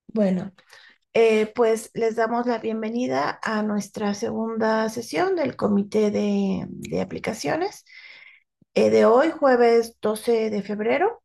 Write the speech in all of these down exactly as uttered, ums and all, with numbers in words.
Bueno, eh, pues les damos la bienvenida a nuestra segunda sesión del Comité de, de Aplicaciones eh, de hoy, jueves doce de febrero.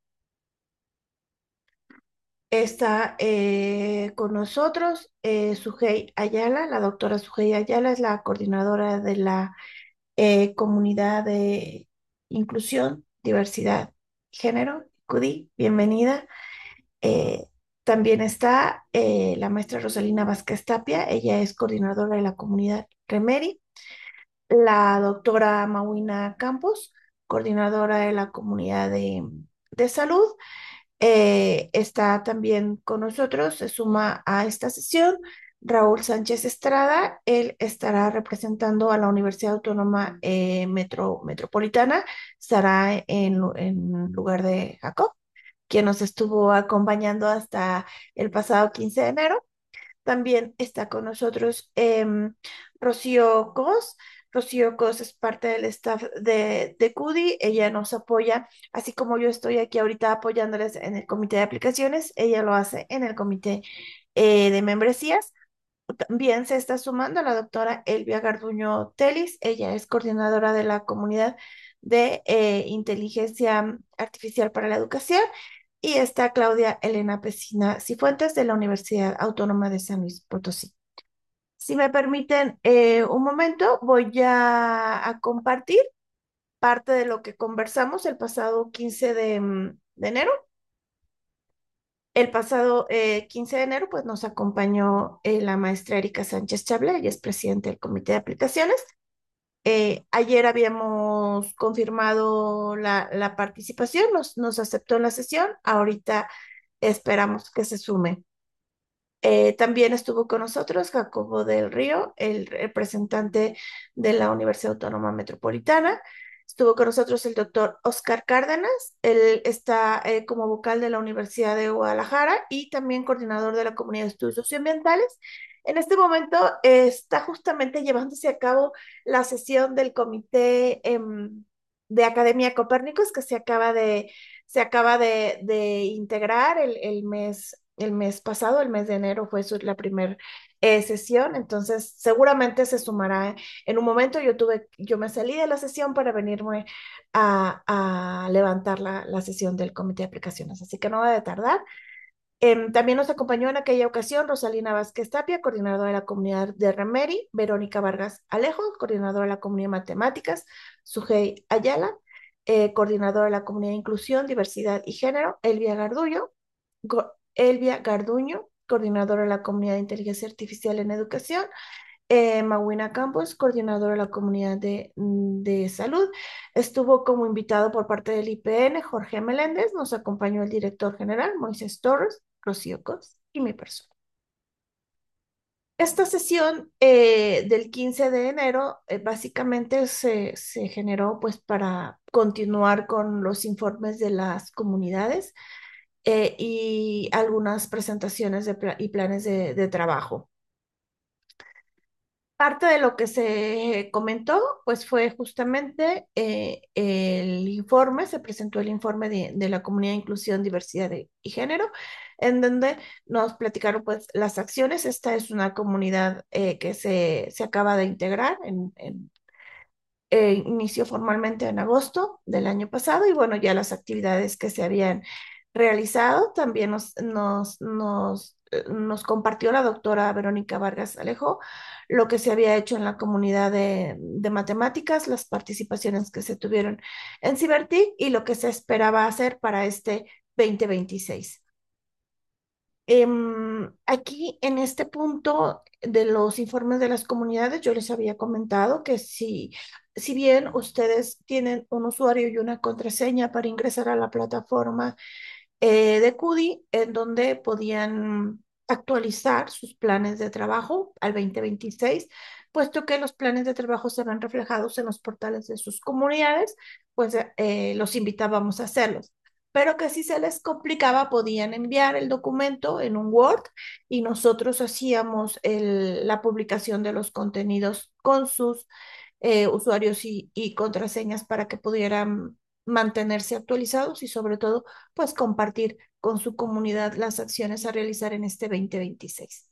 Está eh, con nosotros eh, Sujei Ayala. La doctora Sujei Ayala es la coordinadora de la eh, Comunidad de Inclusión, Diversidad y Género, C U D I. Bienvenida. Eh, También está eh, la maestra Rosalina Vázquez Tapia, ella es coordinadora de la comunidad Remeri, la doctora Mawina Campos, coordinadora de la comunidad de, de salud. Eh, está también con nosotros, se suma a esta sesión Raúl Sánchez Estrada, él estará representando a la Universidad Autónoma eh, Metro, Metropolitana, estará en, en lugar de Jacob, quien nos estuvo acompañando hasta el pasado quince de enero. También está con nosotros em, Rocío Cos. Rocío Cos es parte del staff de, de C U D I. Ella nos apoya, así como yo estoy aquí ahorita apoyándoles en el comité de aplicaciones, ella lo hace en el comité eh, de membresías. También se está sumando la doctora Elvia Garduño Telis. Ella es coordinadora de la comunidad de eh, inteligencia artificial para la educación. Y está Claudia Elena Pesina Cifuentes de la Universidad Autónoma de San Luis Potosí. Si me permiten eh, un momento, voy ya a compartir parte de lo que conversamos el pasado quince de, mm, de enero. El pasado eh, quince de enero, pues nos acompañó eh, la maestra Erika Sánchez Chablé, ella es presidente del Comité de Aplicaciones. Eh, ayer habíamos confirmado la, la participación, nos, nos aceptó en la sesión, ahorita esperamos que se sume. Eh, también estuvo con nosotros Jacobo del Río, el representante de la Universidad Autónoma Metropolitana. Estuvo con nosotros el doctor Oscar Cárdenas, él está eh, como vocal de la Universidad de Guadalajara y también coordinador de la Comunidad de Estudios Socioambientales. En este momento eh, está justamente llevándose a cabo la sesión del Comité em, de Academia Copérnicos que se acaba de, se acaba de, de integrar el, el mes el mes pasado, el mes de enero fue su, la primera eh, sesión, entonces seguramente se sumará en un momento. Yo tuve, yo me salí de la sesión para venirme a, a levantar la, la sesión del comité de aplicaciones, así que no debe tardar. Em, también nos acompañó en aquella ocasión Rosalina Vázquez Tapia, coordinadora de la comunidad de Remeri, Verónica Vargas Alejo, coordinadora de la comunidad de matemáticas, Sujei Ayala, eh, coordinadora de la comunidad de inclusión, diversidad y género, Elvia Garduño, Go- Elvia Garduño, coordinadora de la comunidad de inteligencia artificial en educación, eh, Mawina Campos, coordinadora de la comunidad de, mm, de salud. Estuvo como invitado por parte del I P N Jorge Meléndez, nos acompañó el director general Moisés Torres, Rocío Cos y mi persona. Esta sesión eh, del quince de enero eh, básicamente se, se generó pues para continuar con los informes de las comunidades eh, y algunas presentaciones de pla- y planes de, de trabajo. Parte de lo que se comentó, pues fue justamente eh, el informe, se presentó el informe de, de la Comunidad de Inclusión, Diversidad y y Género, en donde nos platicaron pues las acciones. Esta es una comunidad eh, que se, se acaba de integrar en, en eh, inició formalmente en agosto del año pasado y bueno, ya las actividades que se habían realizado también nos, nos, nos, eh, nos compartió la doctora Verónica Vargas Alejo lo que se había hecho en la comunidad de, de matemáticas, las participaciones que se tuvieron en Cibertic y lo que se esperaba hacer para este veinte veintiséis. Em, aquí en este punto de los informes de las comunidades, yo les había comentado que si, si bien ustedes tienen un usuario y una contraseña para ingresar a la plataforma eh, de C U D I, en donde podían actualizar sus planes de trabajo al veinte veintiséis, puesto que los planes de trabajo se ven reflejados en los portales de sus comunidades, pues eh, los invitábamos a hacerlos. Pero que si se les complicaba, podían enviar el documento en un Word y nosotros hacíamos el- la publicación de los contenidos con sus eh, usuarios y, y contraseñas para que pudieran mantenerse actualizados y sobre todo, pues compartir con su comunidad las acciones a realizar en este dos mil veintiséis.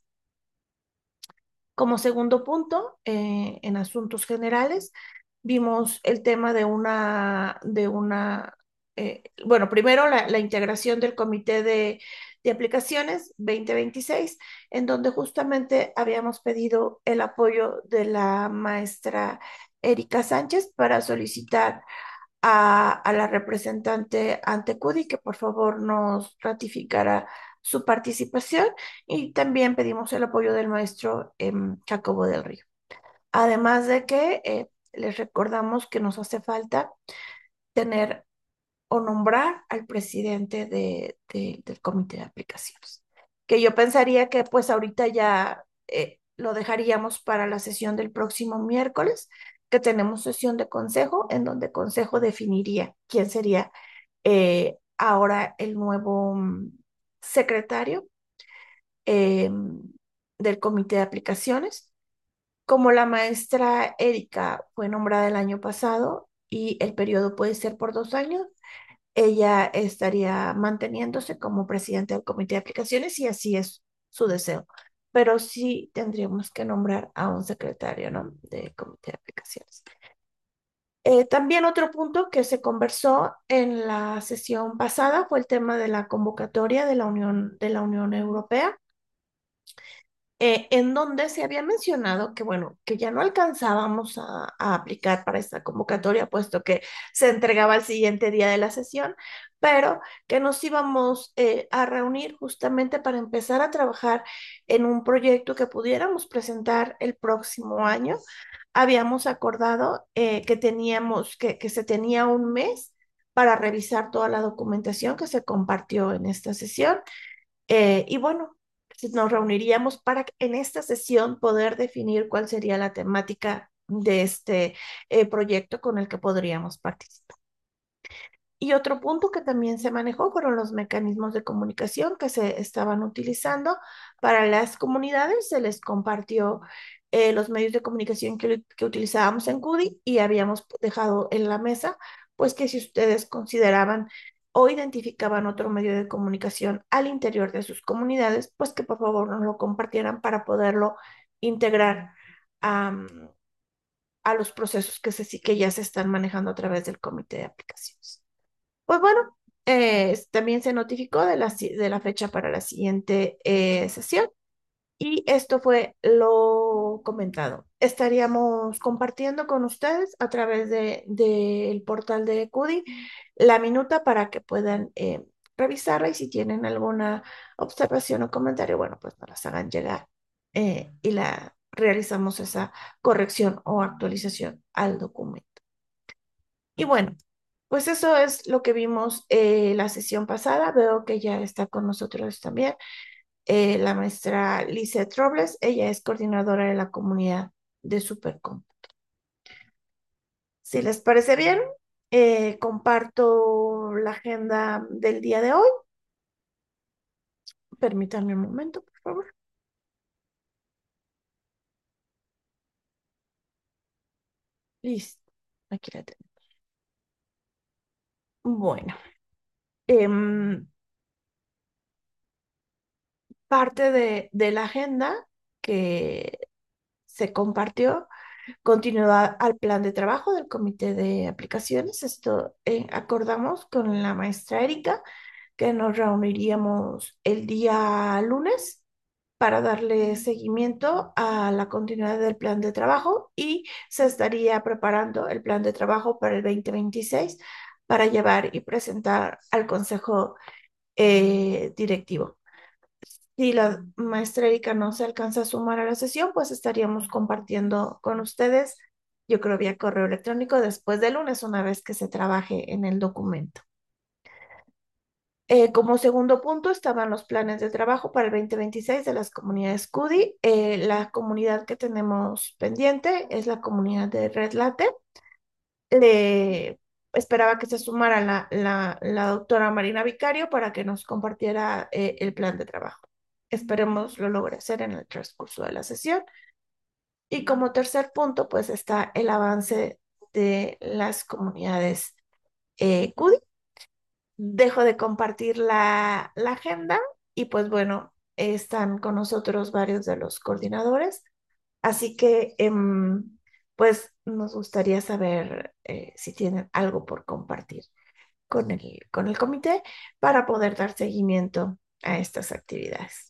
Como segundo punto, eh, en asuntos generales, vimos el tema de una, de una, eh, bueno, primero la, la integración del Comité de, de Aplicaciones dos mil veintiséis, en donde justamente habíamos pedido el apoyo de la maestra Erika Sánchez para solicitar a, a la representante ante CUDI que por favor nos ratificara su participación y también pedimos el apoyo del maestro em, Jacobo del Río. Además de que eh, les recordamos que nos hace falta tener o nombrar al presidente de, de- del comité de aplicaciones, que yo pensaría que pues ahorita ya eh, lo dejaríamos para la sesión del próximo miércoles, que tenemos sesión de consejo, en donde consejo definiría quién sería eh, ahora el nuevo mm, secretario eh, del comité de aplicaciones. Como la maestra Erika fue nombrada el año pasado y el periodo puede ser por dos años, ella estaría manteniéndose como presidente del comité de aplicaciones y así es su deseo. Pero sí tendríamos que nombrar a un secretario, ¿no? De comité de aplicaciones. Eh, también otro punto que se conversó en la sesión pasada fue el tema de la convocatoria de la Unión, de la Unión Europea, eh, en donde se había mencionado que, bueno, que ya no alcanzábamos a, a aplicar para esta convocatoria, puesto que se entregaba el siguiente día de la sesión, pero que nos íbamos eh, a reunir justamente para empezar a trabajar en un proyecto que pudiéramos presentar el próximo año. Habíamos acordado eh, que teníamos, que, que se tenía un mes para revisar toda la documentación que se compartió en esta sesión eh, y bueno, si nos reuniríamos para en esta sesión poder definir cuál sería la temática de este eh, proyecto con el que podríamos participar. Y otro punto que también se manejó fueron los mecanismos de comunicación que se estaban utilizando para las comunidades. Se les compartió eh, los medios de comunicación que, que utilizábamos en CUDI y habíamos dejado en la mesa, pues que si ustedes consideraban o identificaban otro medio de comunicación al interior de sus comunidades, pues que por favor nos lo compartieran para poderlo integrar a, a los procesos que, se, que ya se están manejando a través del comité de aplicaciones. Pues bueno, eh, también se notificó de la, si- de la fecha para la siguiente eh, sesión y esto fue lo comentado. Estaríamos compartiendo con ustedes a través de, del portal de CUDI la minuta para que puedan eh, revisarla y si tienen alguna observación o comentario, bueno, pues nos las hagan llegar eh, y la realizamos esa corrección o actualización al documento. Y bueno, pues eso es lo que vimos eh, la sesión pasada. Veo que ya está con nosotros también eh, la maestra Lizeth Robles. Ella es coordinadora de la comunidad de Supercom. Si les parece bien, eh, comparto la agenda del día de hoy. Permítanme un momento, por favor. Listo. Aquí la tengo. Bueno, em, parte de, de la agenda que se compartió continuidad al plan de trabajo del comité de aplicaciones. Esto eh, acordamos con la maestra Erika que nos reuniríamos el día lunes para darle seguimiento a la continuidad del plan de trabajo y se estaría preparando el plan de trabajo para el dos mil veintiséis para llevar y presentar al consejo eh, directivo. Si la maestra Erika no se alcanza a sumar a la sesión, pues estaríamos compartiendo con ustedes, yo creo vía correo electrónico después del lunes, una vez que se trabaje en el documento. Eh, como segundo punto estaban los planes de trabajo para el dos mil veintiséis de las comunidades CUDI. Eh, la comunidad que tenemos pendiente es la comunidad de Red Latte. Le esperaba que se sumara la, la, la doctora Marina Vicario para que nos compartiera eh, el plan de trabajo. Esperemos lo logre hacer en el transcurso de la sesión. Y como tercer punto, pues está el avance de las comunidades eh, CUDI. Dejo de compartir la, la agenda y pues bueno, están con nosotros varios de los coordinadores. Así que em, pues nos gustaría saber eh, si tienen algo por compartir con el, con el comité para poder dar seguimiento a estas actividades.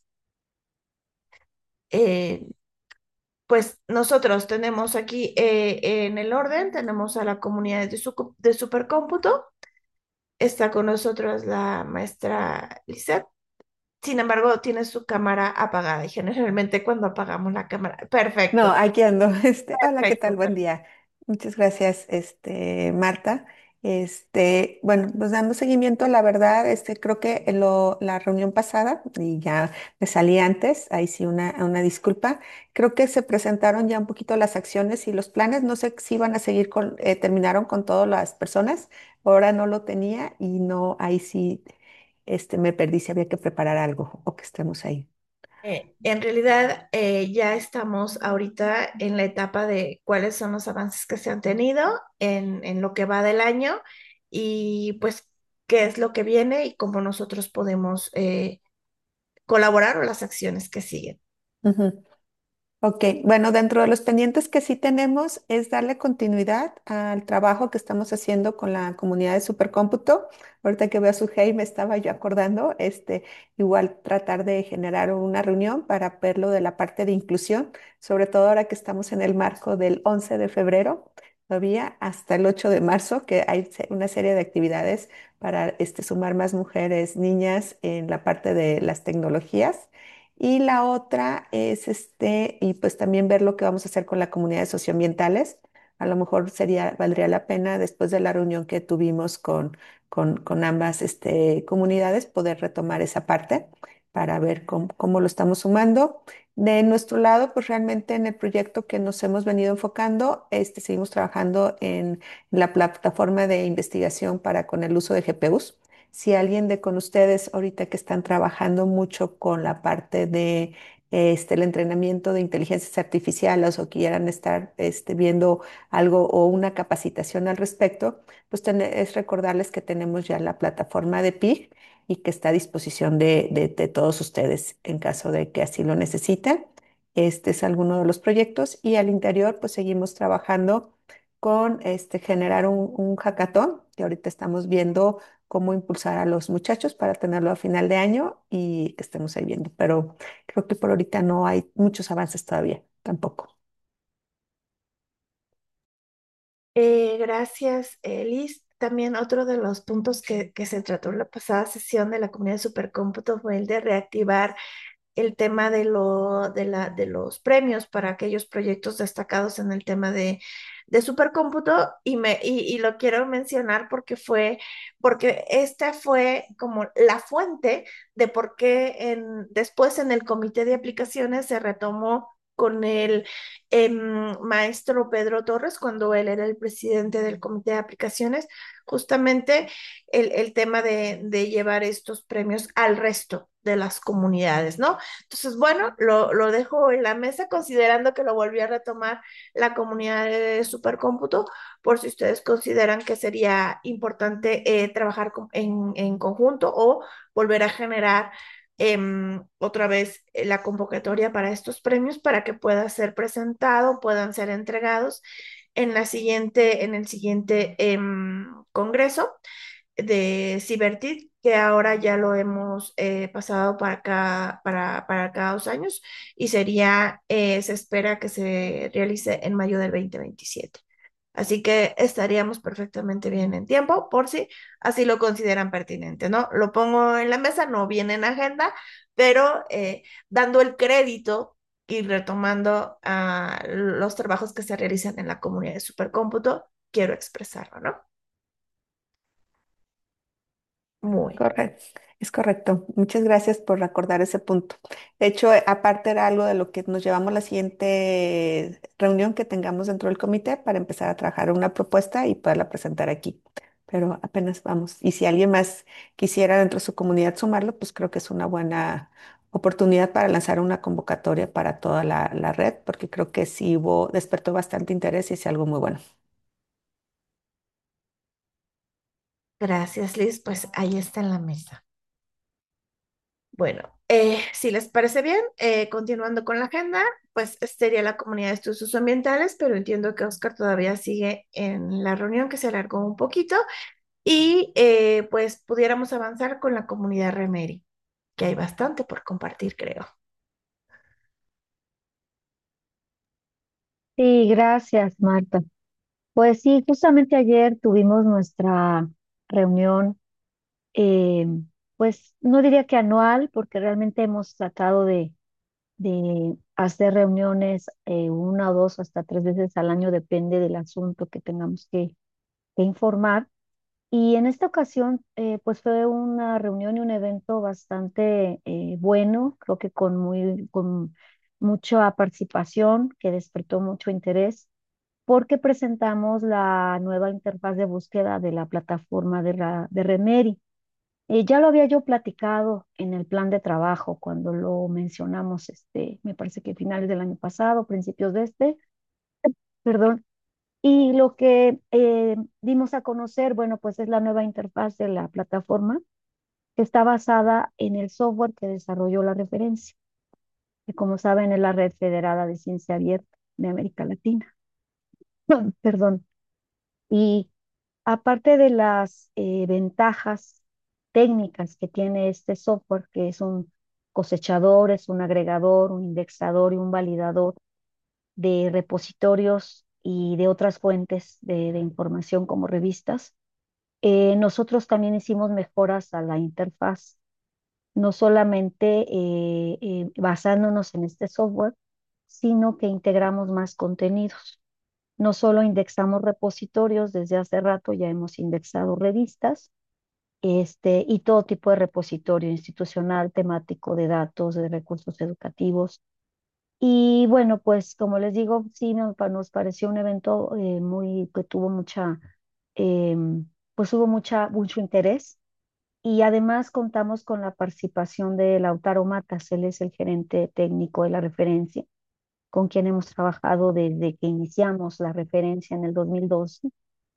Eh, pues nosotros tenemos aquí eh, en el orden, tenemos a la comunidad de, su, de supercómputo, está con nosotros la maestra Lisette. Sin embargo, tiene su cámara apagada y generalmente cuando apagamos la cámara, No, perfecto, aquí ando. Este, hola, ¿qué tal? perfecto, Buen perfecto. día. Muchas gracias, este, Marta. Este, bueno, pues dando seguimiento, la verdad, este, creo que en lo, la reunión pasada, y ya me salí antes, ahí sí una, una disculpa, creo que se presentaron ya un poquito las acciones y los planes, no sé si iban a seguir con, eh, terminaron con todas las personas, ahora no lo tenía y no, ahí sí, este, me perdí si había que preparar algo o que estemos ahí. Eh, en realidad, eh, ya estamos ahorita en la etapa de cuáles son los avances que se han tenido en, en lo que va del año y pues qué es lo que viene y cómo nosotros podemos eh, colaborar o las acciones que siguen. Ujú. Ok, bueno, dentro de los pendientes que sí tenemos es darle continuidad al trabajo que estamos haciendo con la comunidad de supercómputo. Ahorita que veo a Sujei me estaba yo acordando, este, igual tratar de generar una reunión para verlo de la parte de inclusión, sobre todo ahora que estamos en el marco del once de febrero, todavía hasta el ocho de marzo, que hay se- una serie de actividades para este, sumar más mujeres, niñas en la parte de las tecnologías. Y la otra es este, y pues también ver lo que vamos a hacer con las comunidades socioambientales. A lo mejor sería, valdría la pena después de la reunión que tuvimos con, con, con ambas este, comunidades poder retomar esa parte para ver cómo, cómo lo estamos sumando. De nuestro lado, pues realmente en el proyecto que nos hemos venido enfocando, este, seguimos trabajando en la plataforma de investigación para con el uso de G P Us. Si alguien de con ustedes ahorita que están trabajando mucho con la parte de este, el entrenamiento de inteligencias artificiales o quieran estar este, viendo algo o una capacitación al respecto, pues ten- es recordarles que tenemos ya la plataforma de P I G y que está a disposición de, de- de todos ustedes en caso de que así lo necesiten. Este es alguno de los proyectos y al interior pues seguimos trabajando con este, generar un, un hackathon que ahorita estamos viendo cómo impulsar a los muchachos para tenerlo a final de año y que estemos ahí viendo. Pero creo que por ahorita no hay muchos avances todavía, tampoco. Eh, gracias, eh, Liz. También otro de los puntos que, que se trató en la pasada sesión de la comunidad de supercómputo fue el de reactivar el tema de, lo, de, la, de los premios para aquellos proyectos destacados en el tema de, de supercómputo y, me, y, y lo quiero mencionar porque fue, porque esta fue como la fuente de por qué en, después en el comité de aplicaciones se retomó con el em, maestro Pedro Torres, cuando él era el presidente del comité de aplicaciones, justamente el, el tema de, de llevar estos premios al resto de las comunidades, ¿no? Entonces, bueno, lo, lo dejo en la mesa considerando que lo volví a retomar la comunidad de supercómputo, por si ustedes consideran que sería importante eh, trabajar con- en, en conjunto o volver a generar em, otra vez eh, la convocatoria para estos premios para que pueda ser presentado, puedan ser entregados en la siguiente, en el siguiente em, congreso de Cibertit, que ahora ya lo hemos eh, pasado para cada, para, para cada dos años y sería, eh, se espera que se realice en mayo del dos mil veintisiete. Así que estaríamos perfectamente bien en tiempo por si así lo consideran pertinente, ¿no? Lo pongo en la mesa, no viene en agenda, pero eh, dando el crédito y retomando uh, los trabajos que se realizan en la comunidad de supercómputo, quiero expresarlo, ¿no? Muy. Correcto, es correcto. Muchas gracias por recordar ese punto. De hecho, eh, aparte era algo de lo que nos llevamos la siguiente reunión que tengamos dentro del comité para empezar a trabajar una propuesta y poderla presentar aquí. Pero apenas vamos. Y si alguien más quisiera dentro de su comunidad sumarlo, pues creo que es una buena oportunidad para lanzar una convocatoria para toda la, la red, porque creo que sí hubo, despertó bastante interés y es algo muy bueno. Gracias, Liz. Pues ahí está en la mesa. Bueno, eh, si les parece bien, eh, continuando con la agenda, pues sería la comunidad de estudios ambientales, pero entiendo que Oscar todavía sigue en la reunión que se alargó un poquito y eh, pues pudiéramos avanzar con la comunidad Remeri, que hay bastante por compartir, creo. Sí, gracias, Marta. Pues sí, justamente ayer tuvimos nuestra reunión, eh, pues no diría que anual, porque realmente hemos tratado de, de hacer reuniones eh, una o dos hasta tres veces al año, depende del asunto que tengamos que, que informar. Y en esta ocasión, eh, pues fue una reunión y un evento bastante eh, bueno, creo que con muy, con mucha participación, que despertó mucho interés porque presentamos la nueva interfaz de búsqueda de la plataforma de, la, de Remeri. Eh, ya lo había yo platicado en el plan de trabajo cuando lo mencionamos, este, me parece que finales del año pasado, principios de este, perdón. Y lo que eh, dimos a conocer, bueno, pues es la nueva interfaz de la plataforma que está basada en el software que desarrolló la referencia, que como saben es la Red Federada de Ciencia Abierta de América Latina. Perdón. Y aparte de las eh, ventajas técnicas que tiene este software, que es un cosechador, es un agregador, un indexador y un validador de repositorios y de otras fuentes de, de información como revistas, eh, nosotros también hicimos mejoras a la interfaz, no solamente eh, eh, basándonos en este software, sino que integramos más contenidos. No solo indexamos repositorios, desde hace rato ya hemos indexado revistas, este, y todo tipo de repositorio institucional, temático, de datos, de recursos educativos. Y bueno, pues como les digo, sí me pa- nos pareció un evento eh, muy, que tuvo mucha, em, pues hubo mucha, mucho interés. Y además contamos con la participación de Lautaro Matas, él es el gerente técnico de la referencia, con quien hemos trabajado desde que iniciamos la referencia en el dos mil doce.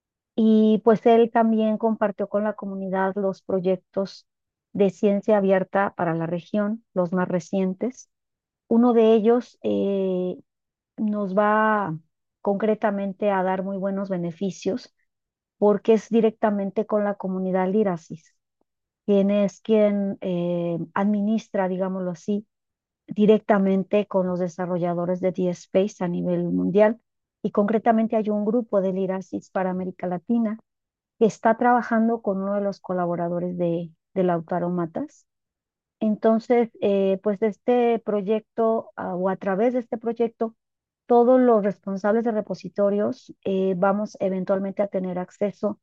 Y pues él también compartió con la comunidad los proyectos de ciencia abierta para la región, los más recientes. Uno de ellos eh, nos va concretamente a dar muy buenos beneficios porque es directamente con la comunidad Lirasis, quien es quien eh, administra, digámoslo así, directamente con los desarrolladores de D-Space a nivel mundial. Y concretamente hay un grupo de Lirasis para América Latina que está trabajando con uno de los colaboradores de, de Lautaro Matas. Entonces, eh, pues de este proyecto ah, o a través de este proyecto, todos los responsables de repositorios eh, vamos eventualmente a tener acceso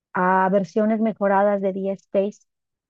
a versiones mejoradas de DSpace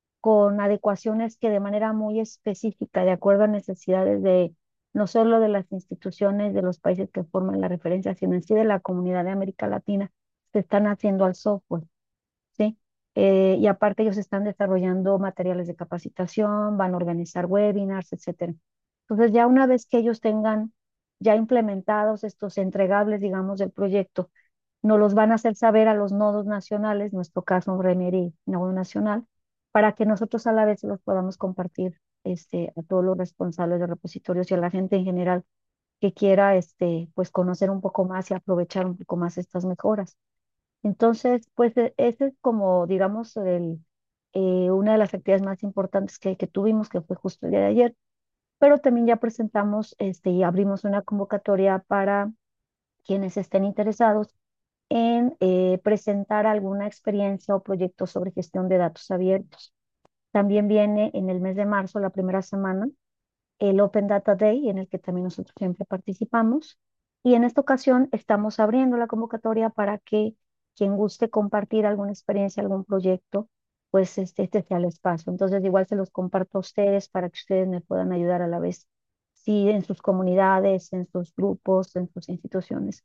con adecuaciones que de manera muy específica, de acuerdo a necesidades de no solo de las instituciones de los países que forman la referencia, sino en sí de la comunidad de América Latina, se están haciendo al software. ¿Sí? Eh, y aparte ellos están desarrollando materiales de capacitación, van a organizar webinars, etcétera. Entonces ya una vez que ellos tengan ya implementados estos entregables, digamos, del proyecto, nos los van a hacer saber a los nodos nacionales, en nuestro caso un Remedy nodo nacional, para que nosotros a la vez los podamos compartir este, a todos los responsables de repositorios y a la gente en general que quiera este, pues conocer un poco más y aprovechar un poco más estas mejoras. Entonces, pues e- ese es como, digamos, el, eh, una de las actividades más importantes que, que tuvimos, que fue justo el día de ayer, pero también ya presentamos este, y abrimos una convocatoria para quienes estén interesados en eh, presentar alguna experiencia o proyecto sobre gestión de datos abiertos. También viene en el mes de marzo, la primera semana, el Open Data Day, en el que también nosotros siempre participamos. Y en esta ocasión estamos abriendo la convocatoria para que quien guste compartir alguna experiencia, algún proyecto, pues este, este sea el espacio. Entonces, igual se los comparto a ustedes para que ustedes me puedan ayudar a la vez, si en sus comunidades, en sus grupos, en sus instituciones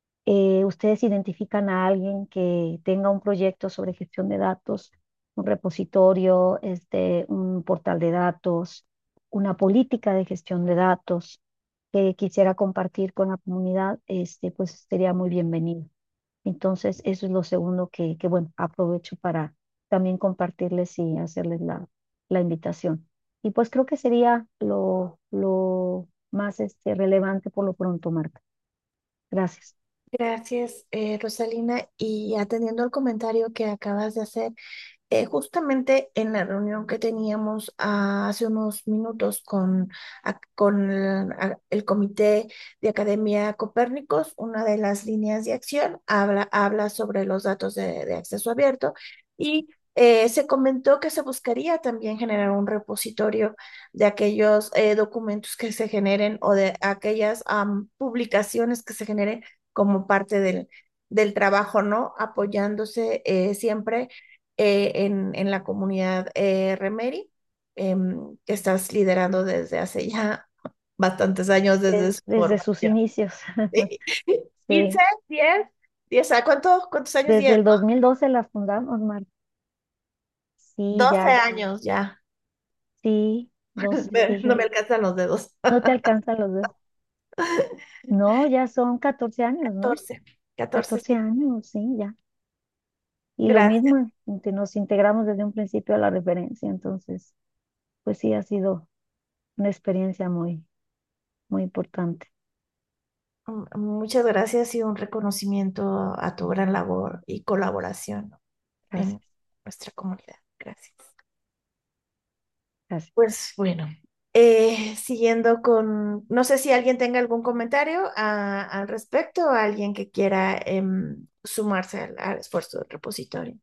eh, ustedes identifican a alguien que tenga un proyecto sobre gestión de datos, un repositorio, este, un portal de datos, una política de gestión de datos que quisiera compartir con la comunidad, este, pues sería muy bienvenido. Entonces, eso es lo segundo que, que bueno, aprovecho para, también compartirles y hacerles la, la invitación. Y pues creo que sería lo, lo más este, relevante por lo pronto, Marta. Gracias. Gracias, eh, Rosalina. Y atendiendo al comentario que acabas de hacer, eh, justamente en la reunión que teníamos ah, hace unos minutos con, a- con el, a- el Comité de Academia Copérnicos, una de las líneas de acción habla, habla sobre los datos de, de acceso abierto y eh, se comentó que se buscaría también generar un repositorio de aquellos eh, documentos que se generen o de aquellas am, publicaciones que se generen como parte del, del trabajo, ¿no? Apoyándose eh, siempre eh, en, en la comunidad eh, Remeri, em, que estás liderando desde hace ya bastantes años desde Des- su desde sus formación. inicios. Sí. quince, Sí, diez, diez, ¿a cuántos, cuántos años? desde Diez, el dos mil doce la fundamos, Marta. Sí, doce ya, años ya. sí, doce Me- sí, No ya. me alcanzan los dedos. No te alcanzan los dedos. No, ya son catorce años, ¿no? catorce, catorce, Catorce sí. años, sí, ya. Y lo Gracias. mismo, inte- nos integramos desde un principio a la referencia, entonces, pues sí, ha sido una experiencia muy, muy importante. Mm, Muchas gracias y un reconocimiento a tu gran labor y colaboración en Gracias, nuestra comunidad. Gracias. gracias. Pues bueno, eh, siguiendo con, no sé si alguien tenga algún comentario a- al respecto, alguien que quiera em, sumarse al, al esfuerzo del repositorio.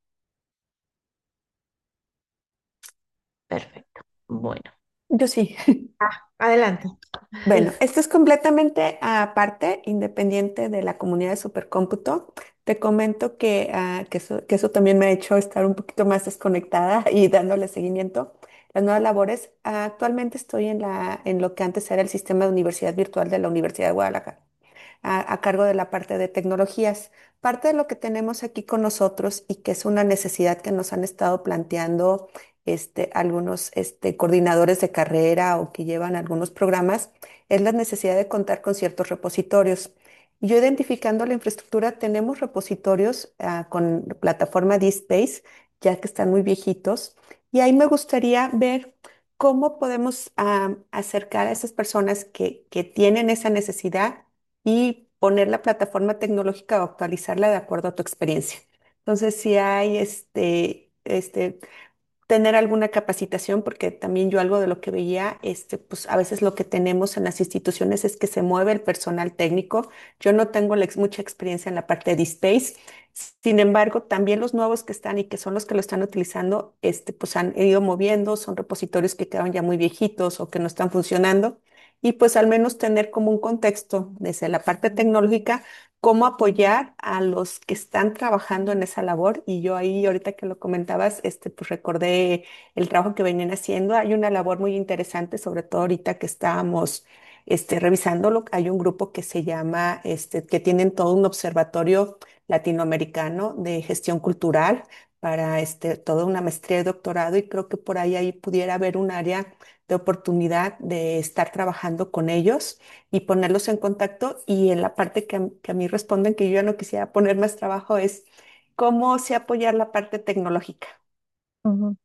Perfecto. Bueno, Yo sí. adelante. Bueno, esto es completamente aparte, independiente de la comunidad de supercómputo. Te comento que, ah, que eso, que eso también me ha hecho estar un poquito más desconectada y dándole seguimiento. Las nuevas labores. Ah, actualmente estoy en la, en lo que antes era el sistema de universidad virtual de la Universidad de Guadalajara a, a cargo de la parte de tecnologías. Parte de lo que tenemos aquí con nosotros y que es una necesidad que nos han estado planteando este, algunos este, coordinadores de carrera o que llevan algunos programas es la necesidad de contar con ciertos repositorios. Yo identificando la infraestructura, tenemos repositorios ah, con la plataforma DSpace, ya que están muy viejitos, y ahí me gustaría ver cómo podemos ah, acercar a esas personas que, que tienen esa necesidad y poner la plataforma tecnológica o actualizarla de acuerdo a tu experiencia. Entonces, si hay este, este, tener alguna capacitación, porque también yo algo de lo que veía, este, pues a veces lo que tenemos en las instituciones es que se mueve el personal técnico. Yo no tengo la ex- mucha experiencia en la parte de Space. Sin embargo, también los nuevos que están y que son los que lo están utilizando, este, pues han ido moviendo, son repositorios que quedaron ya muy viejitos o que no están funcionando. Y pues al menos tener como un contexto desde la parte tecnológica, cómo apoyar a los que están trabajando en esa labor. Y yo ahí, ahorita que lo comentabas, este, pues recordé el trabajo que venían haciendo. Hay una labor muy interesante, sobre todo ahorita que estábamos este, revisándolo. Hay un grupo que se llama, este, que tienen todo un observatorio latinoamericano de gestión cultural para este, toda una maestría y doctorado. Y creo que por ahí, ahí pudiera haber un área de oportunidad de estar trabajando con ellos y ponerlos en contacto. Y en la parte que, a- que a mí responden, que yo ya no quisiera poner más trabajo, es cómo se apoyar la parte tecnológica. Ujú.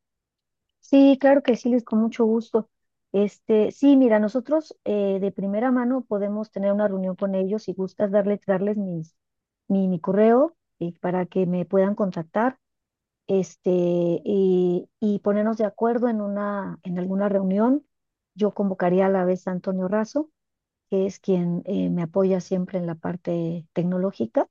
Sí, claro que sí, Liz, con mucho gusto. Este, sí, mira, nosotros eh, de primera mano podemos tener una reunión con ellos si gustas darles, darles mis, mi, mi correo eh, para que me puedan contactar este, y, y ponernos de acuerdo en una, en alguna reunión. Yo convocaría a la vez a Antonio Razo, que es quien eh, me apoya siempre en la parte tecnológica.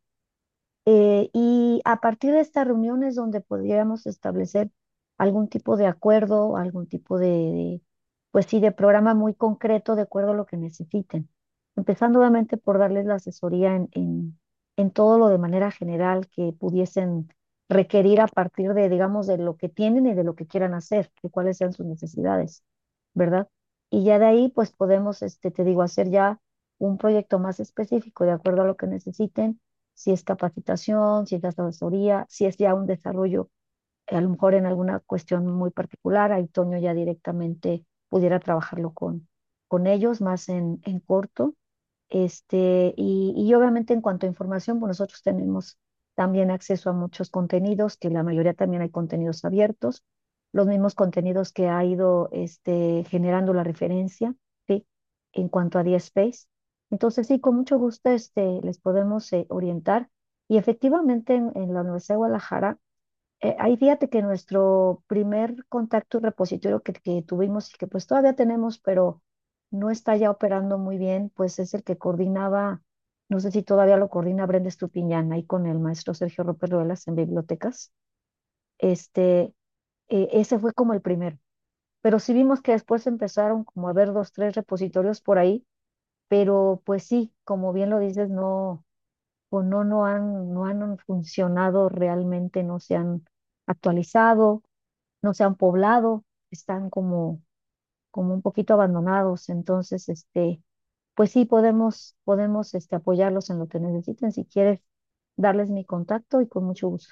Eh, y a partir de estas reuniones donde podríamos establecer algún tipo de acuerdo, algún tipo de, de, pues sí, de programa muy concreto de acuerdo a lo que necesiten. Empezando obviamente por darles la asesoría en, en, en todo lo de manera general que pudiesen requerir a partir de, digamos, de lo que tienen y de lo que quieran hacer, de cuáles sean sus necesidades, ¿verdad? Y ya de ahí, pues podemos, este, te digo, hacer ya un proyecto más específico de acuerdo a lo que necesiten, si es capacitación, si es asesoría, si es ya un desarrollo, eh, a lo mejor en alguna cuestión muy particular, ahí Toño ya directamente pudiera trabajarlo con, con ellos más en, en corto. Este, y, y obviamente en cuanto a información, pues nosotros tenemos también acceso a muchos contenidos, que la mayoría también hay contenidos abiertos, los mismos contenidos que ha ido este, generando la referencia, ¿sí? En cuanto a DSpace. Entonces, sí, con mucho gusto este, les podemos eh, orientar. Y efectivamente en, en la Universidad de Guadalajara, eh, ahí fíjate que nuestro primer contacto y repositorio que, que tuvimos y que pues todavía tenemos, pero no está ya operando muy bien, pues es el que coordinaba, no sé si todavía lo coordina Brenda Estupiñán, ahí con el maestro Sergio López Ruelas en bibliotecas. Este, eh, ese fue como el primero. Pero sí vimos que después empezaron como a haber dos, tres repositorios por ahí, pero pues sí, como bien lo dices, no o no, no han, no han funcionado realmente, no se han actualizado, no se han poblado, están como, como un poquito abandonados. Entonces, este, pues sí, podemos, podemos este, apoyarlos en lo que necesiten. Si quieres, darles mi contacto y con mucho gusto.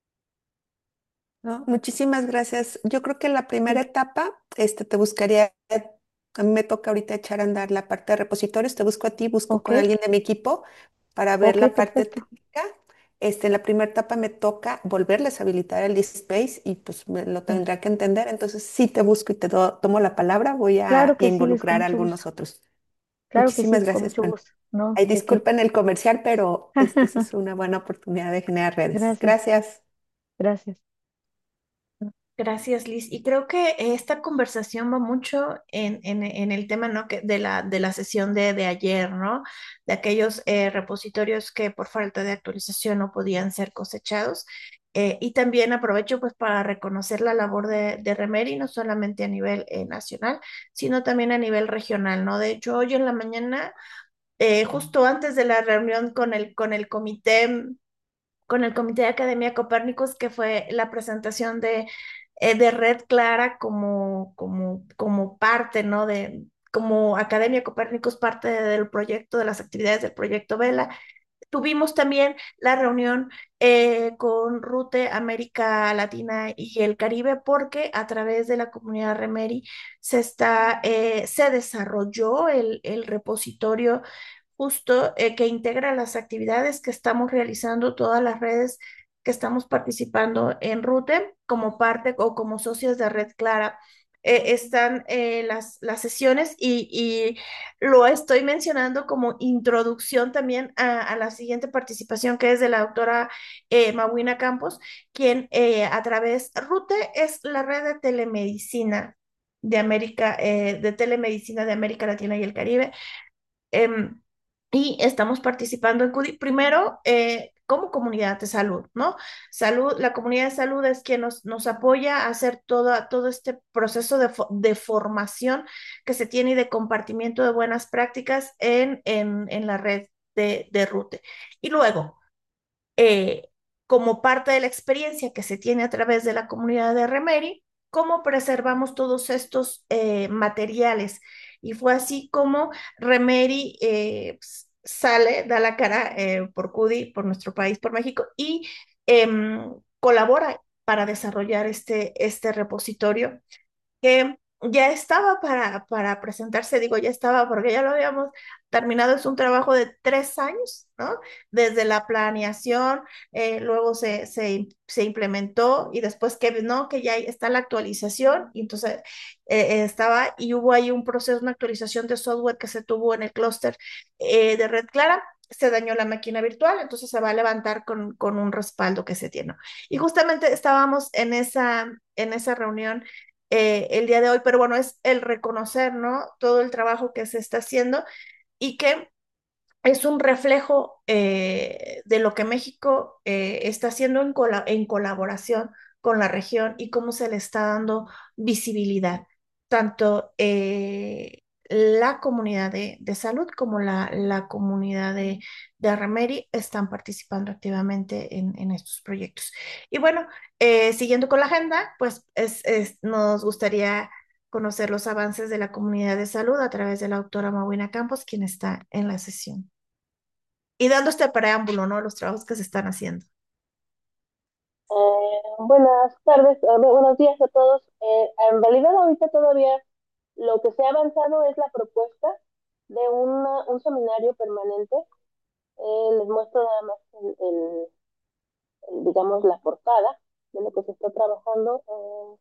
¿No? Muchísimas gracias. Yo creo que la primera Sí. etapa, este, te buscaría, a mí me toca ahorita echar a andar la parte de repositorios, te busco a ti, busco Ok, con alguien de mi equipo para ver ok, la parte perfecto. técnica. Este, en la primera etapa me toca volverles a habilitar el DSpace y pues me lo Sí. tendrá que entender. Entonces, sí te busco y te do- tomo la palabra, voy a, Claro y a que sí, Liz, con involucrar a mucho gusto. algunos otros. Claro que Muchísimas sí, con gracias, mucho Fran. gusto. No, Ay, ¿de qué? disculpen el comercial, pero este, esa es una buena oportunidad de generar redes. Gracias, Gracias. gracias. Gracias, Liz. Y creo que esta conversación va mucho en, en- en el tema, ¿no? que de la, de la sesión de, de ayer, ¿no? De aquellos eh, repositorios que por falta de actualización no podían ser cosechados. Eh, y también aprovecho pues para reconocer la labor de, de Remedy, no solamente a nivel eh, nacional, sino también a nivel regional, ¿no? De hecho, hoy en la mañana, eh, justo antes de la reunión con el, con el comité con el Comité de Academia Copérnicos, que fue la presentación de, eh, de Red Clara como, como, como parte, ¿no? De, como Academia Copérnicos, parte del proyecto, de las actividades del proyecto Vela. Tuvimos también la reunión eh, con Rute América Latina y el Caribe porque a través de la comunidad Remeri se está, eh, se desarrolló el, el repositorio justo eh, que integra las actividades que estamos realizando, todas las redes que estamos participando en Rute como parte o como socios de Red Clara. Eh, están eh, las, las sesiones y, y lo estoy mencionando como introducción también a, a la siguiente participación que es de la doctora eh, Mawina Campos, quien eh, a través, RUTE es la red de telemedicina de América, eh, de telemedicina de América Latina y el Caribe. Em, y estamos participando en CUDI, primero eh, como comunidad de salud, ¿no? Salud, la comunidad de salud es quien nos, nos apoya a hacer toda, todo este proceso de, fo- de formación que se tiene y de compartimiento de buenas prácticas en, en, en la red de, de RUTE. Y luego, eh, como parte de la experiencia que se tiene a través de la comunidad de Remeri, cómo preservamos todos estos eh, materiales. Y fue así como Remeri eh, pues, sale, da la cara eh, por CUDI, por nuestro país, por México, y em, colabora para desarrollar este, este repositorio que ya estaba para, para presentarse, digo, ya estaba porque ya lo habíamos terminado, es un trabajo de tres años, ¿no? Desde la planeación, eh, luego se, se, se implementó y después que, ¿no? Que ya está la actualización y entonces eh, estaba y hubo ahí un proceso, una actualización de software que se tuvo en el clúster eh, de Red Clara. Se dañó la máquina virtual, entonces se va a levantar con, con un respaldo que se tiene. Y justamente estábamos en esa, en esa reunión eh, el día de hoy, pero bueno, es el reconocer, ¿no? Todo el trabajo que se está haciendo y que es un reflejo eh, de lo que México eh, está haciendo en, cola en colaboración con la región y cómo se le está dando visibilidad, tanto eh, la comunidad de, de salud como la, la comunidad de, de Remeri están participando activamente en, en estos proyectos. Y bueno, eh, siguiendo con la agenda, pues es, es, nos gustaría conocer los avances de la comunidad de salud a través de la doctora Mawina Campos, quien está en la sesión y dando este preámbulo, ¿no? Los trabajos que se están haciendo. Eh, buenas tardes, eh, bu- buenos días a todos. Eh, en realidad ahorita todavía lo que se ha avanzado es la propuesta de una- un seminario permanente. Eh, les muestro nada más el, el- digamos, la portada de lo que se está trabajando. Eh,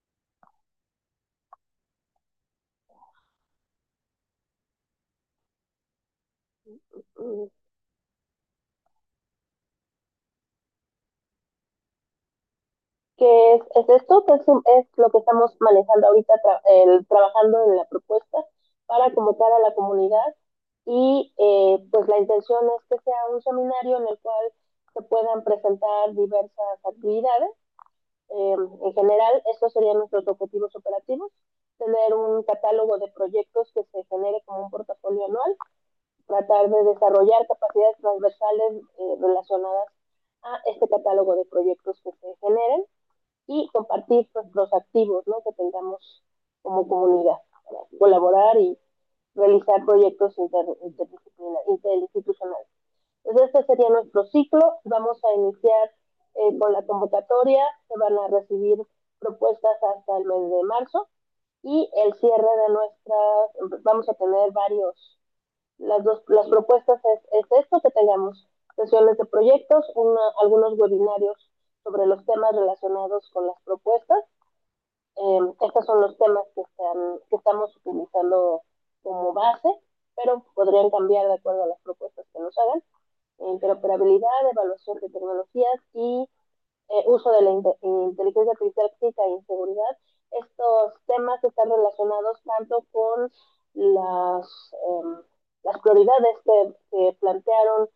mm, ¿Qué es, es esto? Que es, es lo que estamos manejando ahorita, tra- el- trabajando en la propuesta para convocar a la comunidad y eh, pues la intención es que sea un seminario en el cual se puedan presentar diversas actividades. Eh, en general, estos serían nuestros objetivos operativos: tener un catálogo de proyectos que se genere como un portafolio anual, tratar de desarrollar capacidades transversales eh, relacionadas a este catálogo de proyectos que se generen y compartir pues, los activos, ¿no?, que tengamos como comunidad para colaborar y realizar proyectos inter, interinstitucionales. Entonces, este sería nuestro ciclo. Vamos a iniciar eh, con la convocatoria. Se van a recibir propuestas hasta el mes de marzo y el cierre de nuestras, vamos a tener varios, las dos, las propuestas es, es esto, que tengamos sesiones de proyectos, una, algunos webinarios sobre los temas relacionados con las propuestas. Eh, estos son los temas que, están, que estamos utilizando como base, pero podrían cambiar de acuerdo a las propuestas que nos hagan. Interoperabilidad, evaluación de tecnologías y eh, uso de la inteligencia artificial crítica e inseguridad. Estos temas están relacionados tanto con las, eh, las prioridades que, que plantearon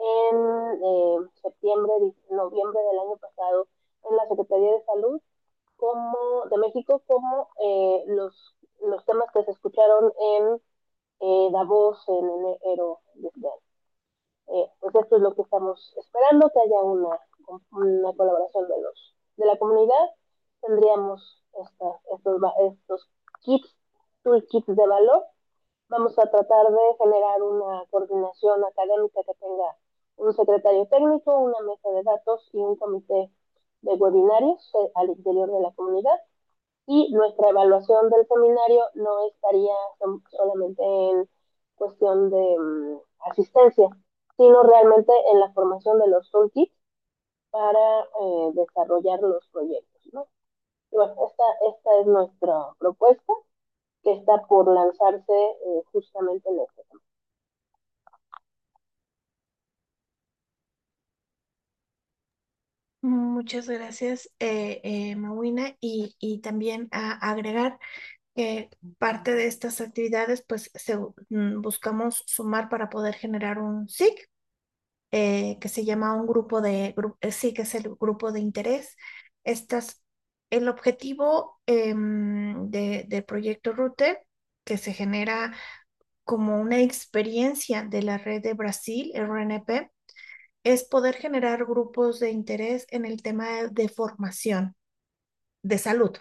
en eh, septiembre, noviembre del año pasado en la Secretaría de Salud como de México, como eh, los, los temas que se escucharon en eh, Davos en enero de este año. Eh, pues esto es lo que estamos esperando, que haya una, una colaboración de los de la comunidad. Tendríamos esta, estos, estos kits, toolkits de valor. Vamos a tratar de generar una coordinación académica que tenga un secretario técnico, una mesa de datos y un comité de webinarios eh, al interior de la comunidad. Y nuestra evaluación del seminario no estaría solamente en cuestión de um, asistencia, sino realmente en la formación de los toolkits para eh, desarrollar los proyectos, ¿no? Y bueno, esta, esta es nuestra propuesta que está por lanzarse eh, justamente en este tema. Muchas gracias, eh, eh, Mawina, y, y también a agregar que parte de estas actividades, pues se, mm, buscamos sumar para poder generar un S I C, eh, que se llama un grupo de, gru- eh, sí, que es el grupo de interés. Estas, el objetivo em, de, del proyecto RUTE, que se genera como una experiencia de la red de Brasil, R N P, es poder generar grupos de interés en el tema de formación de salud.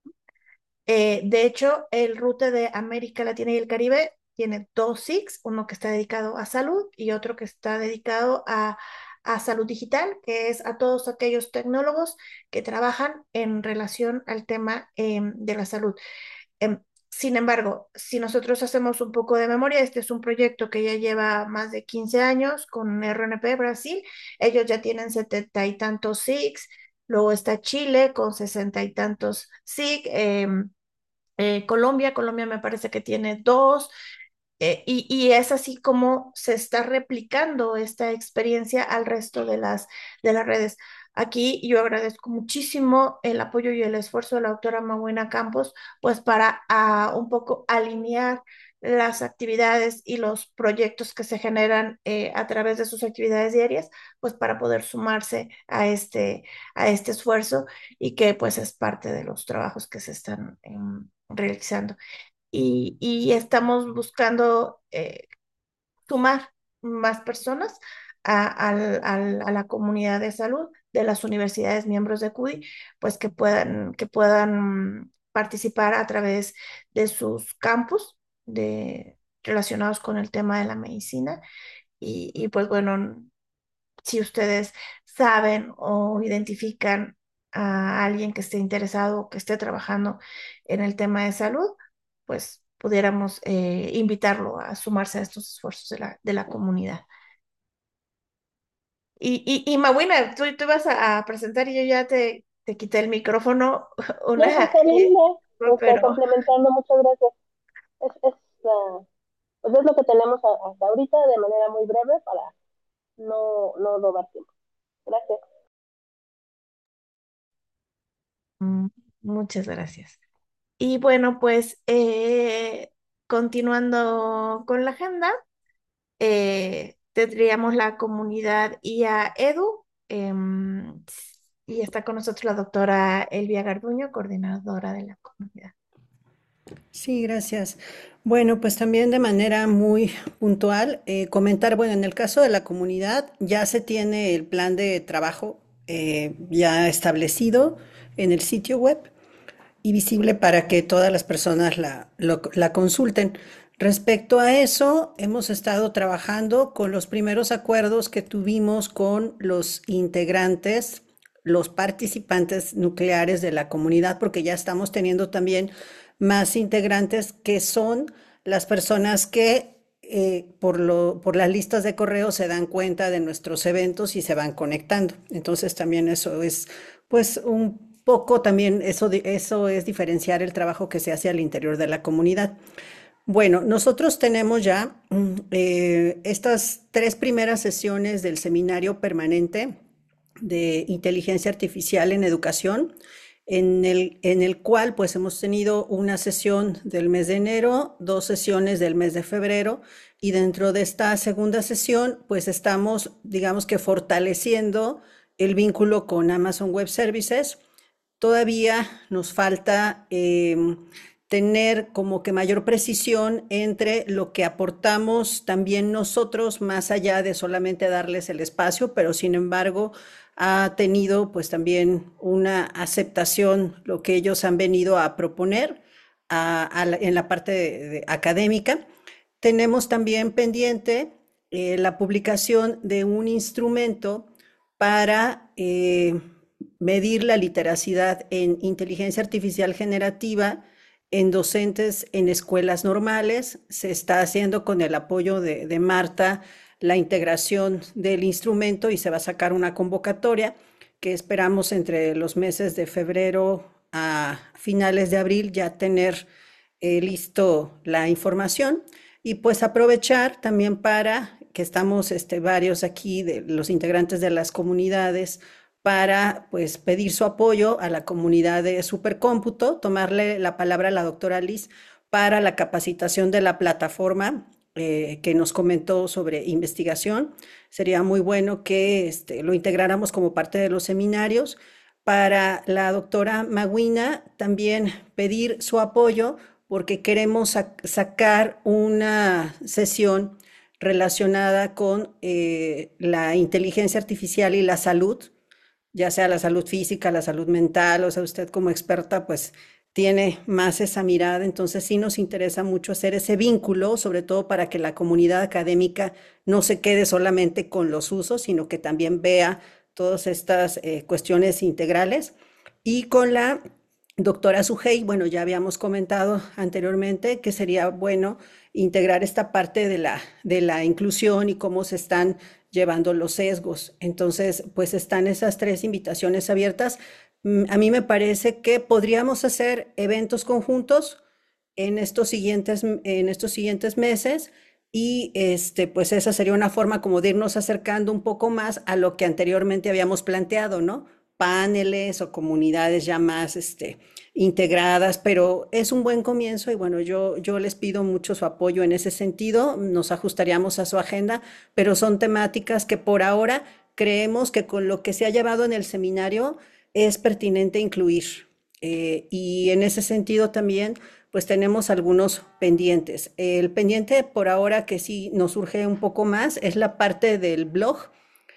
Eh, de hecho, el rute de América Latina y el Caribe tiene dos S I Cs, uno que está dedicado a salud y otro que está dedicado a, a salud digital, que es a todos aquellos tecnólogos que trabajan en relación al tema em, de la salud. Em, Sin embargo, si nosotros hacemos un poco de memoria, este es un proyecto que ya lleva más de quince años con R N P Brasil. Ellos ya tienen setenta y tantos S I Cs. Luego está Chile con sesenta y tantos S I C. em, eh, Colombia, Colombia me parece que tiene dos, eh, y, y es así como se está replicando esta experiencia al resto de las, de las redes. Aquí yo agradezco muchísimo el apoyo y el esfuerzo de la doctora Mabuena Campos, pues para ah, un poco alinear las actividades y los proyectos que se generan eh, a través de sus actividades diarias, pues para poder sumarse a este, a este esfuerzo y que pues es parte de los trabajos que se están em, realizando. Y, y estamos buscando eh, sumar más personas a, al- al- a la comunidad de salud de las universidades miembros de CUDI, pues que puedan, que puedan participar a través de sus campus de, relacionados con el tema de la medicina. Y, y pues bueno, si ustedes saben o identifican a alguien que esté interesado o que esté trabajando en el tema de salud, pues pudiéramos eh, invitarlo a sumarse a estos esfuerzos de la, de la comunidad. Y, y, y Mabuena, tú, tú vas a, a presentar y yo ya te, te quité el micrófono, No, una, está bien, eh, no, este, pero complementando, muchas gracias. Es, es, ah, pues es lo que tenemos a- hasta ahorita de manera muy breve para no, no robar tiempo. Gracias. mm, muchas gracias. Y bueno, pues eh, continuando con la agenda, eh, tendríamos la comunidad I A Edu, em, y está con nosotros la doctora Elvia Garduño, coordinadora de la comunidad. Sí, gracias. Bueno, pues también de manera muy puntual, eh, comentar, bueno, en el caso de la comunidad ya se tiene el plan de trabajo eh, ya establecido en el sitio web y visible para que todas las personas la, lo- la consulten. Respecto a eso, hemos estado trabajando con los primeros acuerdos que tuvimos con los integrantes, los participantes nucleares de la comunidad, porque ya estamos teniendo también más integrantes que son las personas que eh, por lo, por las listas de correo se dan cuenta de nuestros eventos y se van conectando. Entonces también eso es pues un poco también eso, di- eso es diferenciar el trabajo que se hace al interior de la comunidad. Bueno, nosotros tenemos ya mm, eh, estas tres primeras sesiones del seminario permanente de inteligencia artificial en educación, en el, en el cual pues hemos tenido una sesión del mes de enero, dos sesiones del mes de febrero, y dentro de esta segunda sesión pues estamos, digamos que fortaleciendo el vínculo con Amazon Web Services. Todavía nos falta eh, tener como que mayor precisión entre lo que aportamos también nosotros, más allá de solamente darles el espacio, pero sin embargo ha tenido pues también una aceptación lo que ellos han venido a proponer a, a la, en la parte de, de académica. Tenemos también pendiente eh, la publicación de un instrumento para eh, medir la literacidad en inteligencia artificial generativa en docentes en escuelas normales. Se está haciendo con el apoyo de, de Marta la integración del instrumento y se va a sacar una convocatoria que esperamos entre los meses de febrero a finales de abril ya tener eh, listo la información y pues aprovechar también para que estamos este, varios aquí de los integrantes de las comunidades para pues pedir su apoyo a la comunidad de Supercómputo, tomarle la palabra a la doctora Liz para la capacitación de la plataforma eh, que nos comentó sobre investigación. Sería muy bueno que este, lo integráramos como parte de los seminarios. Para la doctora Maguina también pedir su apoyo porque queremos sac sacar una sesión relacionada con eh, la inteligencia artificial y la salud, ya sea la salud física, la salud mental, o sea, usted como experta, pues tiene más esa mirada, entonces sí nos interesa mucho hacer ese vínculo, sobre todo para que la comunidad académica no se quede solamente con los usos, sino que también vea todas estas eh, cuestiones integrales. Y con la doctora Sujei, bueno, ya habíamos comentado anteriormente que sería bueno integrar esta parte de la, de la inclusión y cómo se están llevando los sesgos. Entonces, pues están esas tres invitaciones abiertas. Mm, A mí me parece que podríamos hacer eventos conjuntos en estos siguientes, en estos siguientes meses y este, pues esa sería una forma como de irnos acercando un poco más a lo que anteriormente habíamos planteado, ¿no? Paneles o comunidades ya más este, integradas, pero es un buen comienzo y bueno, yo, yo les pido mucho su apoyo en ese sentido, nos ajustaríamos a su agenda, pero son temáticas que por ahora creemos que con lo que se ha llevado en el seminario es pertinente incluir. Eh, y en ese sentido también, pues tenemos algunos pendientes. El pendiente por ahora que sí nos surge un poco más es la parte del blog,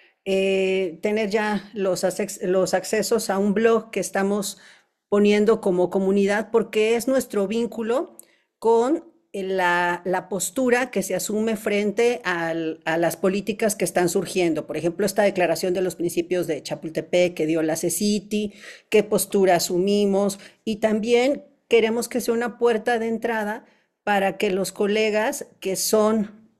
eh, tener ya los, los accesos a un blog que estamos poniendo como comunidad porque es nuestro vínculo con la, la postura que se asume frente al, a las políticas que están surgiendo. Por ejemplo, esta declaración de los principios de Chapultepec que dio la CECITI, qué postura asumimos y también queremos que sea una puerta de entrada para que los colegas que son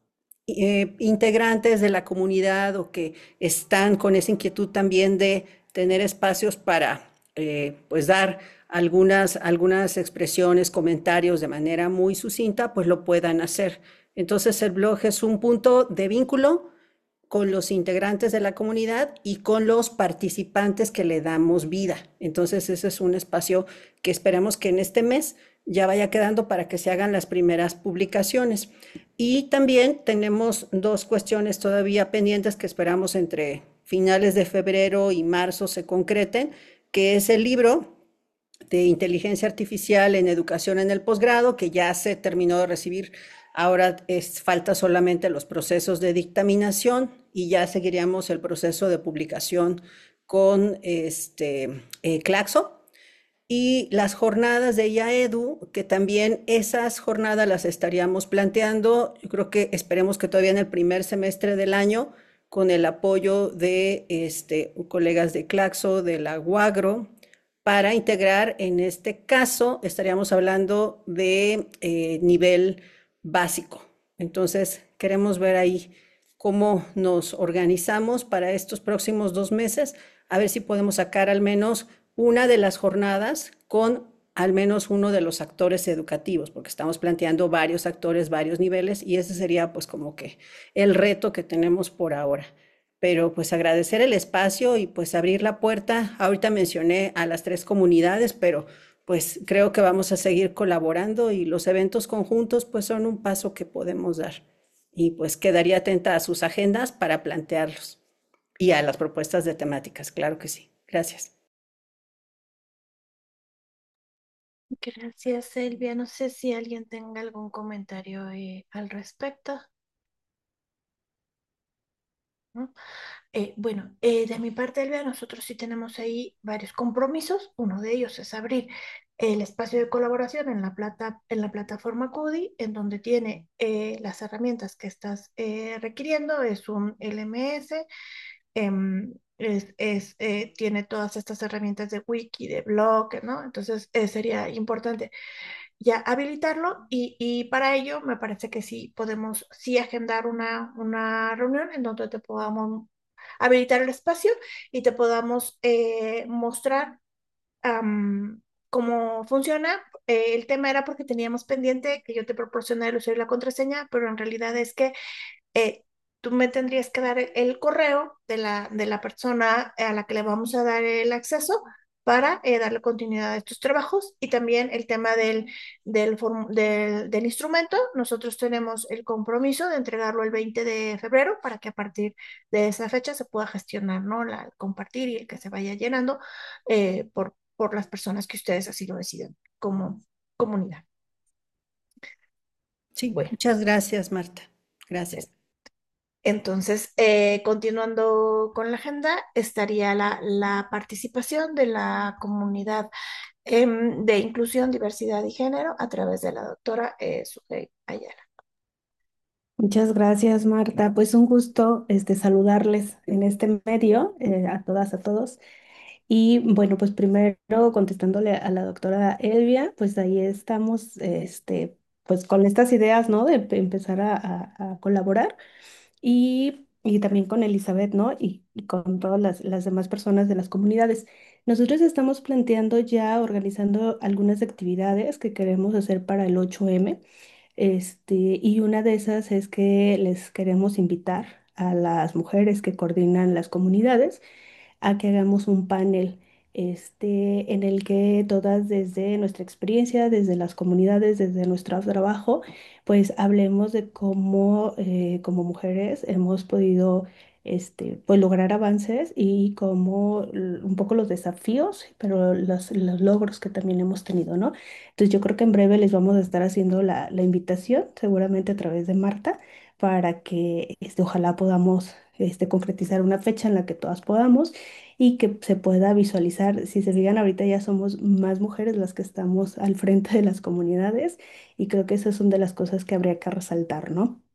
eh, integrantes de la comunidad o que están con esa inquietud también de tener espacios para eh, pues dar algunas, algunas expresiones, comentarios de manera muy sucinta, pues lo puedan hacer. Entonces el blog es un punto de vínculo con los integrantes de la comunidad y con los participantes que le damos vida. Entonces ese es un espacio que esperamos que en este mes ya vaya quedando para que se hagan las primeras publicaciones. Y también tenemos dos cuestiones todavía pendientes que esperamos entre finales de febrero y marzo se concreten, que es el libro de inteligencia artificial en educación en el posgrado, que ya se terminó de recibir. Ahora es, falta solamente los procesos de dictaminación y ya seguiríamos el proceso de publicación con este eh, Claxo. Y las jornadas de IAEDU, que también esas jornadas las estaríamos planteando, yo creo que esperemos que todavía en el primer semestre del año, con el apoyo de este, colegas de Claxo, de la UAGRO, para integrar, en este caso, estaríamos hablando de eh, nivel básico. Entonces, queremos ver ahí cómo nos organizamos para estos próximos dos meses, a ver si podemos sacar al menos una de las jornadas con al menos uno de los actores educativos, porque estamos planteando varios actores, varios niveles, y ese sería pues como que el reto que tenemos por ahora. Pero pues agradecer el espacio y pues abrir la puerta. Ahorita mencioné a las tres comunidades, pero pues creo que vamos a seguir colaborando y los eventos conjuntos pues son un paso que podemos dar. Y pues quedaría atenta a sus agendas para plantearlos y a las propuestas de temáticas, claro que sí. Gracias. Gracias, Silvia. No sé si alguien tenga algún comentario eh, al respecto. ¿No? Eh, bueno, eh, de mi parte, Elvia, nosotros sí tenemos ahí varios compromisos. Uno de ellos es abrir el espacio de colaboración en la plata, en la plataforma CUDI, en donde tiene eh, las herramientas que estás eh, requiriendo. Es un L M S, em, es, es, eh, tiene todas estas herramientas de wiki, de blog, ¿no? Entonces, eh, sería importante ya habilitarlo y, y para ello me parece que sí podemos sí agendar una, una reunión en donde te podamos habilitar el espacio y te podamos eh, mostrar am, cómo funciona. Eh, el tema era porque teníamos pendiente que yo te proporcionara el usuario y la contraseña, pero en realidad es que eh, tú me tendrías que dar el, el correo de la, de la persona a la que le vamos a dar el acceso para eh, darle continuidad a estos trabajos y también el tema del, del, form- del, del instrumento. Nosotros tenemos el compromiso de entregarlo el veinte de febrero para que a partir de esa fecha se pueda gestionar, ¿no? La, el compartir y el que se vaya llenando eh, por, por las personas que ustedes así lo decidan como comunidad. Sí, Bueno. muchas gracias, Marta. Gracias. Entonces, eh, continuando con la agenda, estaría la, la participación de la comunidad em, de inclusión, diversidad y género a través de la doctora eh, Sujei Ayala. Muchas gracias, Marta. Pues un gusto este, saludarles en este medio, eh, a todas, a todos. Y bueno, pues primero contestándole a la doctora Elvia, pues ahí estamos, este, pues con estas ideas, ¿no? De pe- empezar a, a- a colaborar y, y también con Elizabeth, ¿no? Y, y con todas las, las demás personas de las comunidades. Nosotros estamos planteando ya, organizando algunas actividades que queremos hacer para el ocho eme. Este, y una de esas es que les queremos invitar a las mujeres que coordinan las comunidades a que hagamos un panel este, en el que todas desde nuestra experiencia, desde las comunidades, desde nuestro trabajo, pues hablemos de cómo eh, como mujeres hemos podido este, pues lograr avances y cómo l- un poco los desafíos, pero los, los logros que también hemos tenido, ¿no? Entonces yo creo que en breve les vamos a estar haciendo la, la invitación, seguramente a través de Marta, para que este, ojalá podamos este, concretizar una fecha en la que todas podamos y que se pueda visualizar. Si se fijan, ahorita ya somos más mujeres las que estamos al frente de las comunidades y creo que esas son de las cosas que habría que resaltar, ¿no?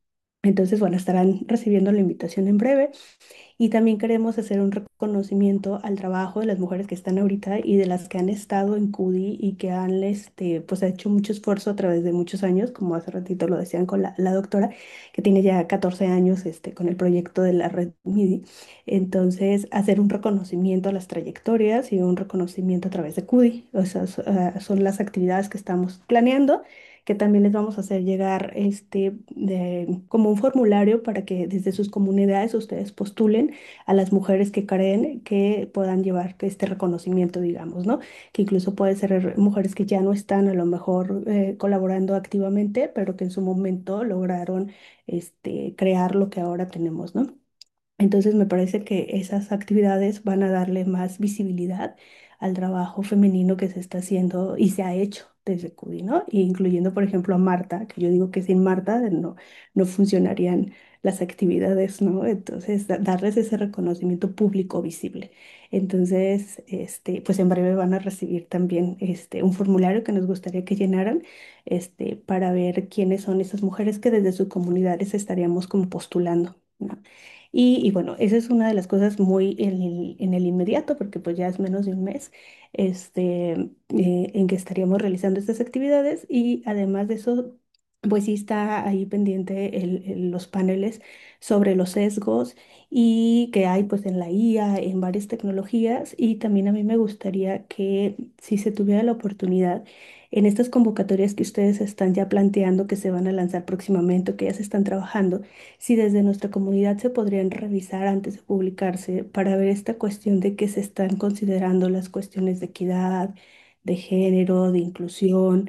Entonces, bueno, estarán recibiendo la invitación en breve. Y también queremos hacer un reconocimiento al trabajo de las mujeres que están ahorita y de las que han estado en CUDI y que han este, pues, hecho mucho esfuerzo a través de muchos años, como hace ratito lo decían con la, la doctora, que tiene ya catorce años este, con el proyecto de la red MIDI. Entonces, hacer un reconocimiento a las trayectorias y un reconocimiento a través de CUDI. O sea, so- ah, son las actividades que estamos planeando, que también les vamos a hacer llegar este, de- como un formulario para que desde sus comunidades ustedes postulen a las mujeres que creen que puedan llevar este reconocimiento, digamos, ¿no? Que incluso pueden ser mujeres que ya no están a lo mejor eh, colaborando activamente, pero que en su momento lograron este, crear lo que ahora tenemos, ¿no? Entonces me parece que esas actividades van a darle más visibilidad al trabajo femenino que se está haciendo y se ha hecho desde CUDI, ¿no? Y incluyendo, por ejemplo, a Marta, que yo digo que sin Marta no, no funcionarían las actividades, ¿no? Entonces, da- darles ese reconocimiento público visible. Entonces, este, pues en breve van a recibir también este, un formulario que nos gustaría que llenaran este, para ver quiénes son esas mujeres que desde sus comunidades estaríamos como postulando, ¿no? Y, y bueno, esa es una de las cosas muy en el, en el inmediato, porque pues ya es menos de un mes este, eh, en que estaríamos realizando estas actividades y además de eso, pues sí está ahí pendiente el- el- los paneles sobre los sesgos y que hay pues en la I A, en varias tecnologías y también a mí me gustaría que si se tuviera la oportunidad en estas convocatorias que ustedes están ya planteando que se van a lanzar próximamente o que ya se están trabajando, si desde nuestra comunidad se podrían revisar antes de publicarse para ver esta cuestión de que se están considerando las cuestiones de equidad, de género, de inclusión,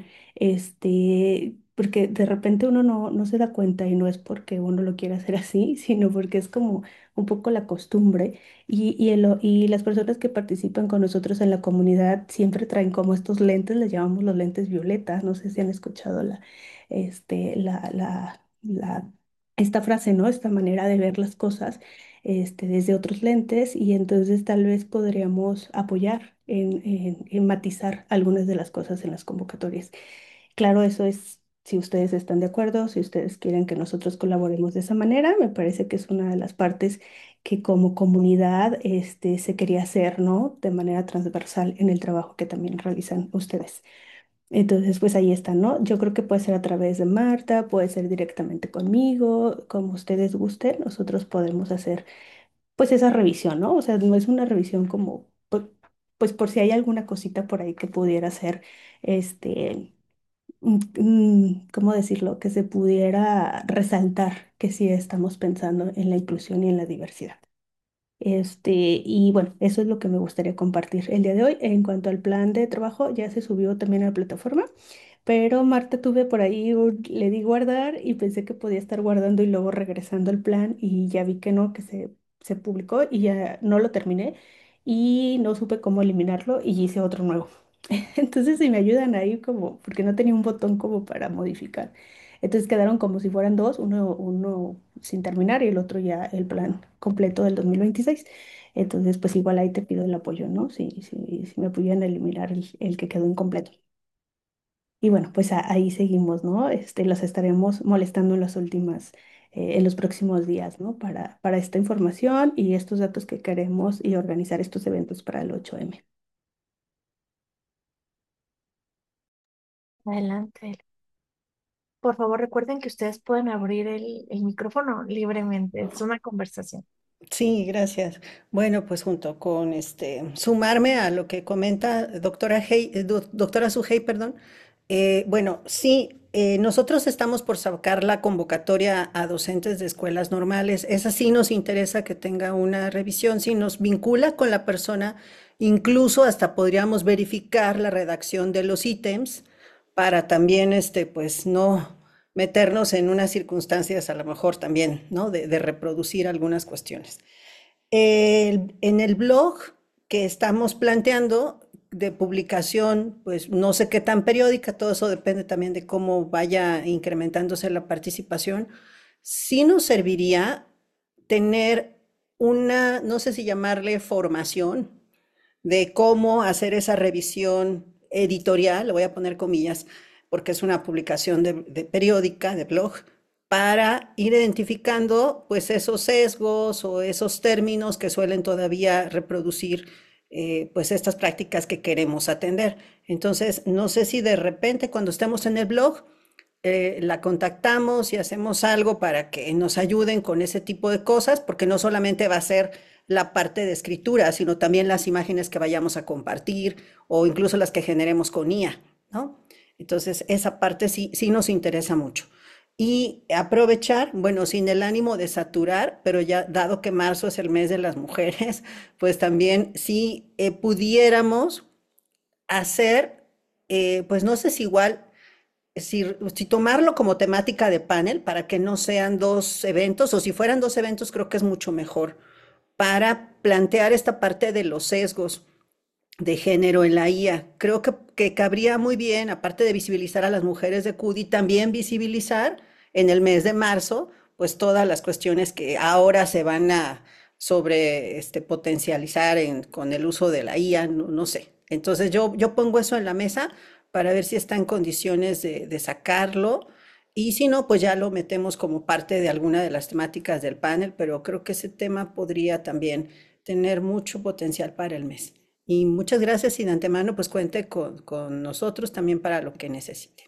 este, porque de repente uno no, no se da cuenta y no es porque uno lo quiera hacer así, sino porque es como un poco la costumbre y, y, el- y las personas que participan con nosotros en la comunidad siempre traen como estos lentes, les llamamos los lentes violetas, no sé si han escuchado la, este, la, la, la esta frase, ¿no? Esta manera de ver las cosas este, desde otros lentes y entonces tal vez podríamos apoyar en, en- en matizar algunas de las cosas en las convocatorias. Claro, eso es si ustedes están de acuerdo, si ustedes quieren que nosotros colaboremos de esa manera, me parece que es una de las partes que como comunidad este, se quería hacer, ¿no? De manera transversal en el trabajo que también realizan ustedes. Entonces, pues ahí está, ¿no? Yo creo que puede ser a través de Marta, puede ser directamente conmigo, como ustedes gusten, nosotros podemos hacer pues esa revisión, ¿no? O sea, no es una revisión como, pu- pues por si hay alguna cosita por ahí que pudiera ser, este, mm, mm, ¿cómo decirlo? Que se pudiera resaltar que sí estamos pensando en la inclusión y en la diversidad. Este, y bueno, eso es lo que me gustaría compartir el día de hoy. En cuanto al plan de trabajo, ya se subió también a la plataforma, pero Marta tuve por ahí, un- le di guardar y pensé que podía estar guardando y luego regresando al plan y ya vi que no, que se, se publicó y ya no lo terminé y no supe cómo eliminarlo y hice otro nuevo. Entonces, si me ayudan ahí como, porque no tenía un botón como para modificar. Entonces quedaron como si fueran dos, uno, uno sin terminar y el otro ya el plan completo del dos mil veintiséis. Entonces, pues igual ahí te pido el apoyo, ¿no? Si, si, si me pudieran eliminar el, el que quedó incompleto. Y bueno, pues a- ahí seguimos, ¿no? Este, los estaremos molestando en las últimas, eh, en los próximos días, ¿no? Para, para esta información y estos datos que queremos y organizar estos eventos para el ocho eme. Adelante. Por favor, recuerden que ustedes pueden abrir el, el micrófono libremente. Es una conversación. Sí, gracias. Bueno, pues junto con este, sumarme a lo que comenta doctora Hey, eh, doc- doctora Sujei, perdón. Eh, bueno, sí, eh, nosotros estamos por sacar la convocatoria a docentes de escuelas normales. Esa sí nos interesa que tenga una revisión, sí nos vincula con la persona, incluso hasta podríamos verificar la redacción de los ítems para también, este, pues no meternos en unas circunstancias a lo mejor también, ¿no? De, de reproducir algunas cuestiones. El- en el blog que estamos planteando de publicación, pues no sé qué tan periódica, todo eso depende también de cómo vaya incrementándose la participación. Sí nos serviría tener una, no sé si llamarle formación, de cómo hacer esa revisión editorial, lo voy a poner comillas, porque es una publicación de, de periódica, de blog, para ir identificando pues esos sesgos o esos términos que suelen todavía reproducir eh, pues estas prácticas que queremos atender. Entonces, no sé si de repente cuando estemos en el blog eh, la contactamos y hacemos algo para que nos ayuden con ese tipo de cosas, porque no solamente va a ser la parte de escritura, sino también las imágenes que vayamos a compartir o incluso las que generemos con I A, ¿no? Entonces, esa parte sí, sí nos interesa mucho. Y aprovechar, bueno, sin el ánimo de saturar, pero ya dado que marzo es el mes de las mujeres, pues también si eh, pudiéramos hacer, eh, pues no sé si igual si, si tomarlo como temática de panel para que no sean dos eventos, o si fueran dos eventos, creo que es mucho mejor para plantear esta parte de los sesgos de género en la I A. Creo que, que cabría muy bien, aparte de visibilizar a las mujeres de C U D I, también visibilizar en el mes de marzo, pues todas las cuestiones que ahora se van a sobre este, potencializar en, con el uso de la I A, no, no sé. Entonces yo, yo pongo eso en la mesa para ver si está en condiciones de, de sacarlo y si no, pues ya lo metemos como parte de alguna de las temáticas del panel, pero creo que ese tema podría también tener mucho potencial para el mes. Y muchas gracias y de antemano pues cuente con, con nosotros también para lo que necesite.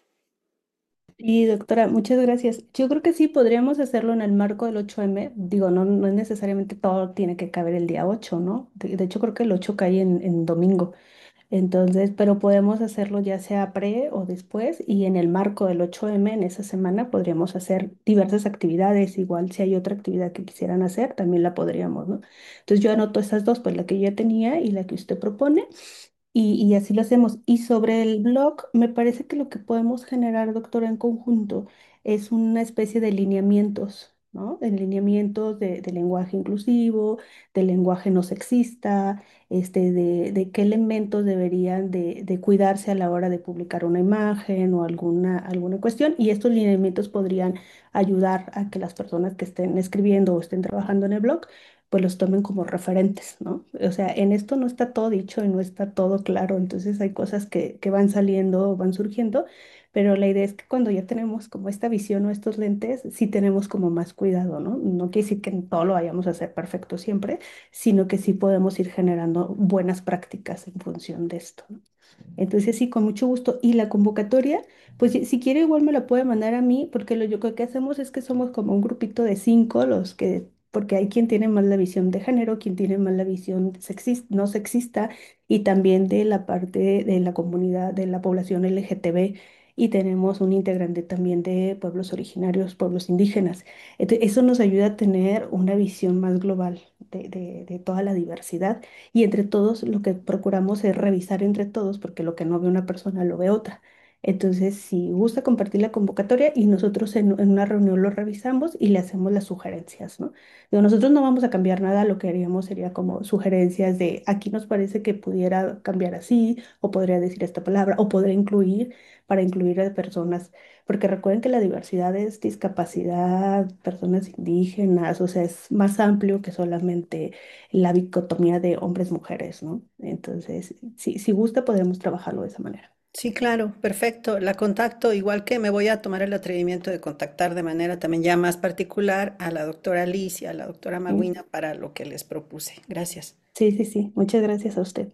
Y doctora, muchas gracias. Yo creo que sí podríamos hacerlo en el marco del ocho eme. Digo, no, no es necesariamente todo tiene que caber el día ocho, ¿no? De, de hecho, creo que el ocho cae en, en domingo. Entonces, pero podemos hacerlo ya sea pre o después y en el marco del ocho eme en esa semana podríamos hacer diversas actividades. Igual si hay otra actividad que quisieran hacer, también la podríamos, ¿no? Entonces yo anoto esas dos, pues la que yo ya tenía y la que usted propone. Y, y así lo hacemos. Y sobre el blog, me parece que lo que podemos generar, doctora, en conjunto es una especie de lineamientos, ¿no? De lineamientos de, de lenguaje inclusivo, de lenguaje no sexista, este, de, de qué elementos deberían de, de cuidarse a la hora de publicar una imagen o alguna, alguna cuestión. Y estos lineamientos podrían ayudar a que las personas que estén escribiendo o estén trabajando en el blog pues los tomen como referentes, ¿no? O sea, en esto no está todo dicho y no está todo claro, entonces hay cosas que, que van saliendo o van surgiendo, pero la idea es que cuando ya tenemos como esta visión o estos lentes, sí tenemos como más cuidado, ¿no? No quiere decir que en todo lo vayamos a hacer perfecto siempre, sino que sí podemos ir generando buenas prácticas en función de esto, ¿no? Entonces sí, con mucho gusto. Y la convocatoria, pues si, si quiere igual me la puede mandar a mí, porque lo yo creo que hacemos es que somos como un grupito de cinco, los que, porque hay quien tiene más la visión de género, quien tiene más la visión sexis- no sexista, y también de la parte de la comunidad, de la población L G T B, y tenemos un integrante también de pueblos originarios, pueblos indígenas. Entonces, eso nos ayuda a tener una visión más global de, de de toda la diversidad y entre todos lo que procuramos es revisar entre todos, porque lo que no ve una persona lo ve otra. Entonces, si gusta compartir la convocatoria y nosotros en, en una reunión lo revisamos y le hacemos las sugerencias, ¿no? Digo, nosotros no vamos a cambiar nada, lo que haríamos sería como sugerencias de aquí nos parece que pudiera cambiar así, o podría decir esta palabra, o podría incluir para incluir a personas, porque recuerden que la diversidad es discapacidad, personas indígenas, o sea, es más amplio que solamente la dicotomía de hombres-mujeres, ¿no? Entonces, si, si gusta, podemos trabajarlo de esa manera. Sí, claro, perfecto. La contacto, igual que me voy a tomar el atrevimiento de contactar de manera también ya más particular a la doctora Liz y a la doctora ¿Sí? Magüina para lo que les propuse. Gracias. Sí, sí, sí. Muchas gracias a usted.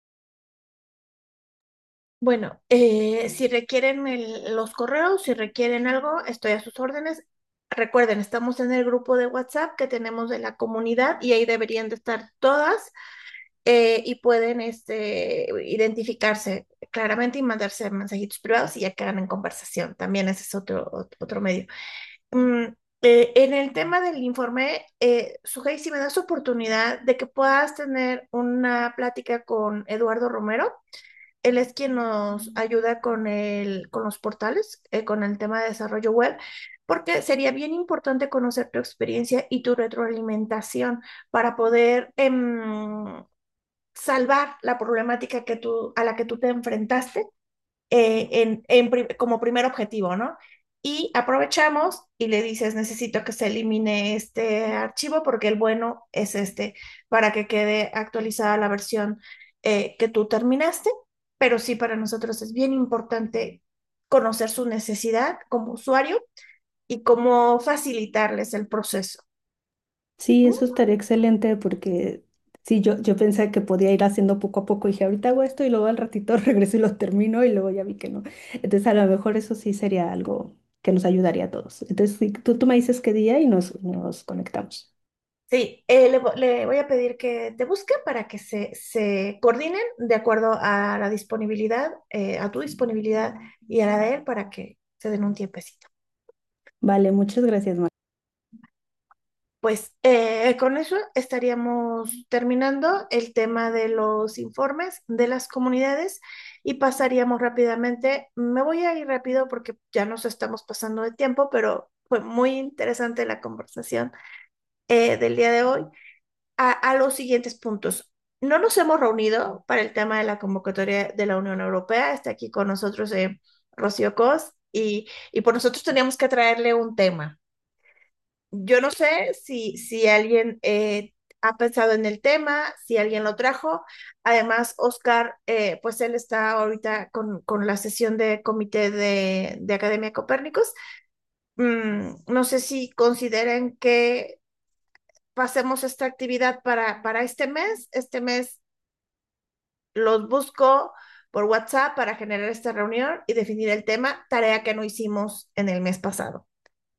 Bueno, eh, si requieren el- los correos, si requieren algo, estoy a sus órdenes. Recuerden, estamos en el grupo de WhatsApp que tenemos de la comunidad y ahí deberían de estar todas eh, y pueden este, identificarse claramente y mandarse mensajitos privados y ya quedan en conversación. También ese es otro, ot- otro medio. Mm, eh, en el tema del informe, eh, Sujei, si me das oportunidad de que puedas tener una plática con Eduardo Romero. Él es quien nos ayuda con el, con los portales, eh, con el tema de desarrollo web, porque sería bien importante conocer tu experiencia y tu retroalimentación para poder em, salvar la problemática que tú, a la que tú te enfrentaste eh, en, en pri- como primer objetivo, ¿no? Y aprovechamos y le dices, necesito que se elimine este archivo porque el bueno es este, para que quede actualizada la versión eh, que tú terminaste, pero sí para nosotros es bien importante conocer su necesidad como usuario y cómo facilitarles el proceso. Sí, ¿Mm? eso estaría excelente porque sí, yo, yo pensé que podía ir haciendo poco a poco. Dije, ahorita hago esto y luego al ratito regreso y lo termino y luego ya vi que no. Entonces, a lo mejor eso sí sería algo que nos ayudaría a todos. Entonces, sí, tú, tú me dices qué día y nos, nos conectamos. Sí, eh, le, vo- le voy a pedir que te busque para que se, se coordinen de acuerdo a la disponibilidad, eh, a tu disponibilidad y a la de él para que se den un tiempecito. Vale, muchas gracias, Mar. Pues eh, con eso estaríamos terminando el tema de los informes de las comunidades y pasaríamos rápidamente. Me voy a ir rápido porque ya nos estamos pasando de tiempo, pero fue muy interesante la conversación eh, del día de hoy. A, a los siguientes puntos. No nos hemos reunido para el tema de la convocatoria de la Unión Europea. Está aquí con nosotros eh, Rocío Cos y, y por nosotros teníamos que traerle un tema. Yo no sé si, si alguien eh, ha pensado en el tema, si alguien lo trajo. Además, Oscar, eh, pues él está ahorita con, con la sesión de comité de, de Academia Copérnicos. Mm, no sé si consideren que pasemos esta actividad para, para este mes. Este mes los busco por WhatsApp para generar esta reunión y definir el tema, tarea que no hicimos en el mes pasado.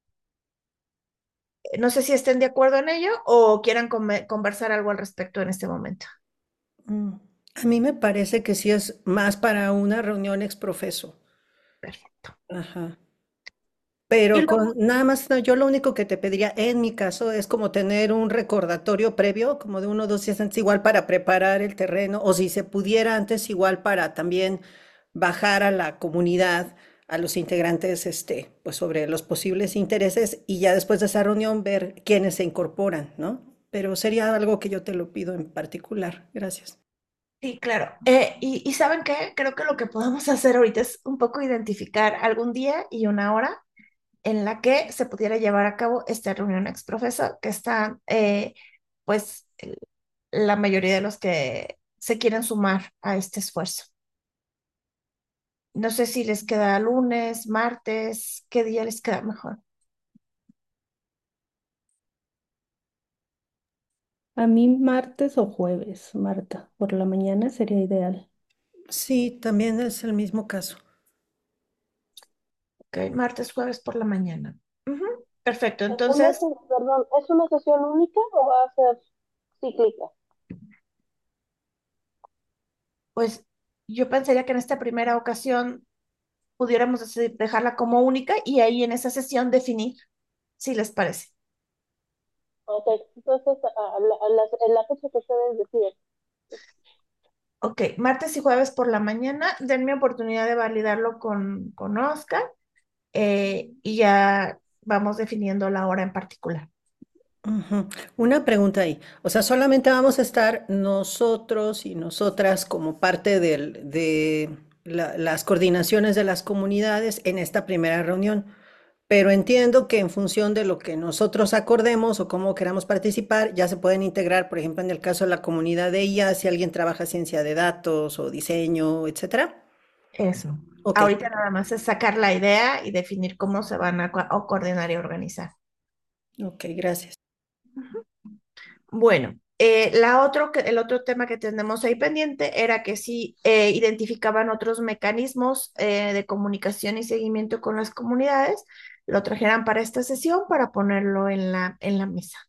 No sé si estén de acuerdo en ello o quieran come- conversar algo al respecto en este momento. Mm, A mí me parece que sí es más para una reunión exprofeso. Perfecto. Ajá. Y Pero luego, con nada más, no, yo lo único que te pediría en mi caso es como tener un recordatorio previo, como de uno o dos días antes, igual para preparar el terreno, o si se pudiera antes, igual para también bajar a la comunidad, a los integrantes, este, pues sobre los posibles intereses y ya después de esa reunión ver quiénes se incorporan, ¿no? Pero sería algo que yo te lo pido en particular. Gracias. sí, claro. Eh, y, y ¿saben qué? Creo que lo que podemos hacer ahorita es un poco identificar algún día y una hora en la que se pudiera llevar a cabo esta reunión exprofeso, que están, eh, pues, el- la mayoría de los que se quieren sumar a este esfuerzo. No sé si les queda lunes, martes, qué día les queda mejor. A mí martes o jueves, Marta, por la mañana sería ideal. Sí, también es el mismo caso. Ok, martes, jueves por la mañana. Ujú, perfecto, ¿Es una, entonces, se- perdón, ¿es una sesión única o va a ser cíclica? pues yo pensaría que en esta primera ocasión pudiéramos decidir dejarla como única y ahí en esa sesión definir si les parece. Ok, entonces a la, a la- en la fecha que ustedes deciden. Ok, martes y jueves por la mañana, denme oportunidad de validarlo con, con Oscar eh, y ya vamos definiendo la hora en particular. Ujú. Una pregunta ahí. O sea, solamente vamos a estar nosotros y nosotras como parte del- de la- las coordinaciones de las comunidades en esta primera reunión. Pero entiendo que en función de lo que nosotros acordemos o cómo queramos participar, ya se pueden integrar, por ejemplo, en el caso de la comunidad de I A, si alguien trabaja ciencia de datos o diseño, etcétera. Eso. Ok, Ahorita nada más es sacar la idea y definir cómo se van a, co- a coordinar y organizar. ok, gracias. Ujú. Bueno, eh, la otro que, el otro tema que tenemos ahí pendiente era que si eh, identificaban otros mecanismos eh, de comunicación y seguimiento con las comunidades, lo trajeran para esta sesión para ponerlo en la, en la mesa.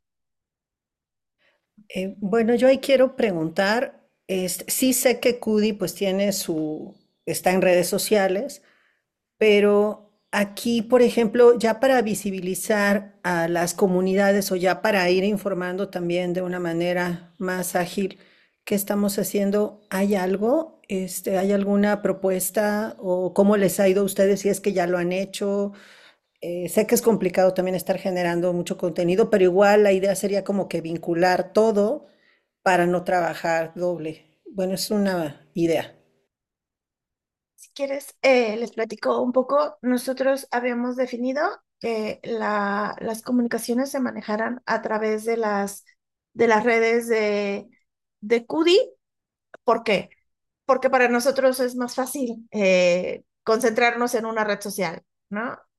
Eh, bueno, yo ahí quiero preguntar, este, sí sé que Cudi pues tiene su, está en redes sociales, pero aquí, por ejemplo, ya para visibilizar a las comunidades o ya para ir informando también de una manera más ágil, ¿qué estamos haciendo? ¿Hay algo? Este, ¿hay alguna propuesta o cómo les ha ido a ustedes si es que ya lo han hecho? Eh, sé que es complicado también estar generando mucho contenido, pero igual la idea sería como que vincular todo para no trabajar doble. Bueno, es una idea. Si quieres, eh, les platico un poco. Nosotros habíamos definido que la- las comunicaciones se manejaran a través de las, de las redes de, de Cudi. ¿Por qué? Porque para nosotros es más fácil eh, concentrarnos en una red social, ¿no?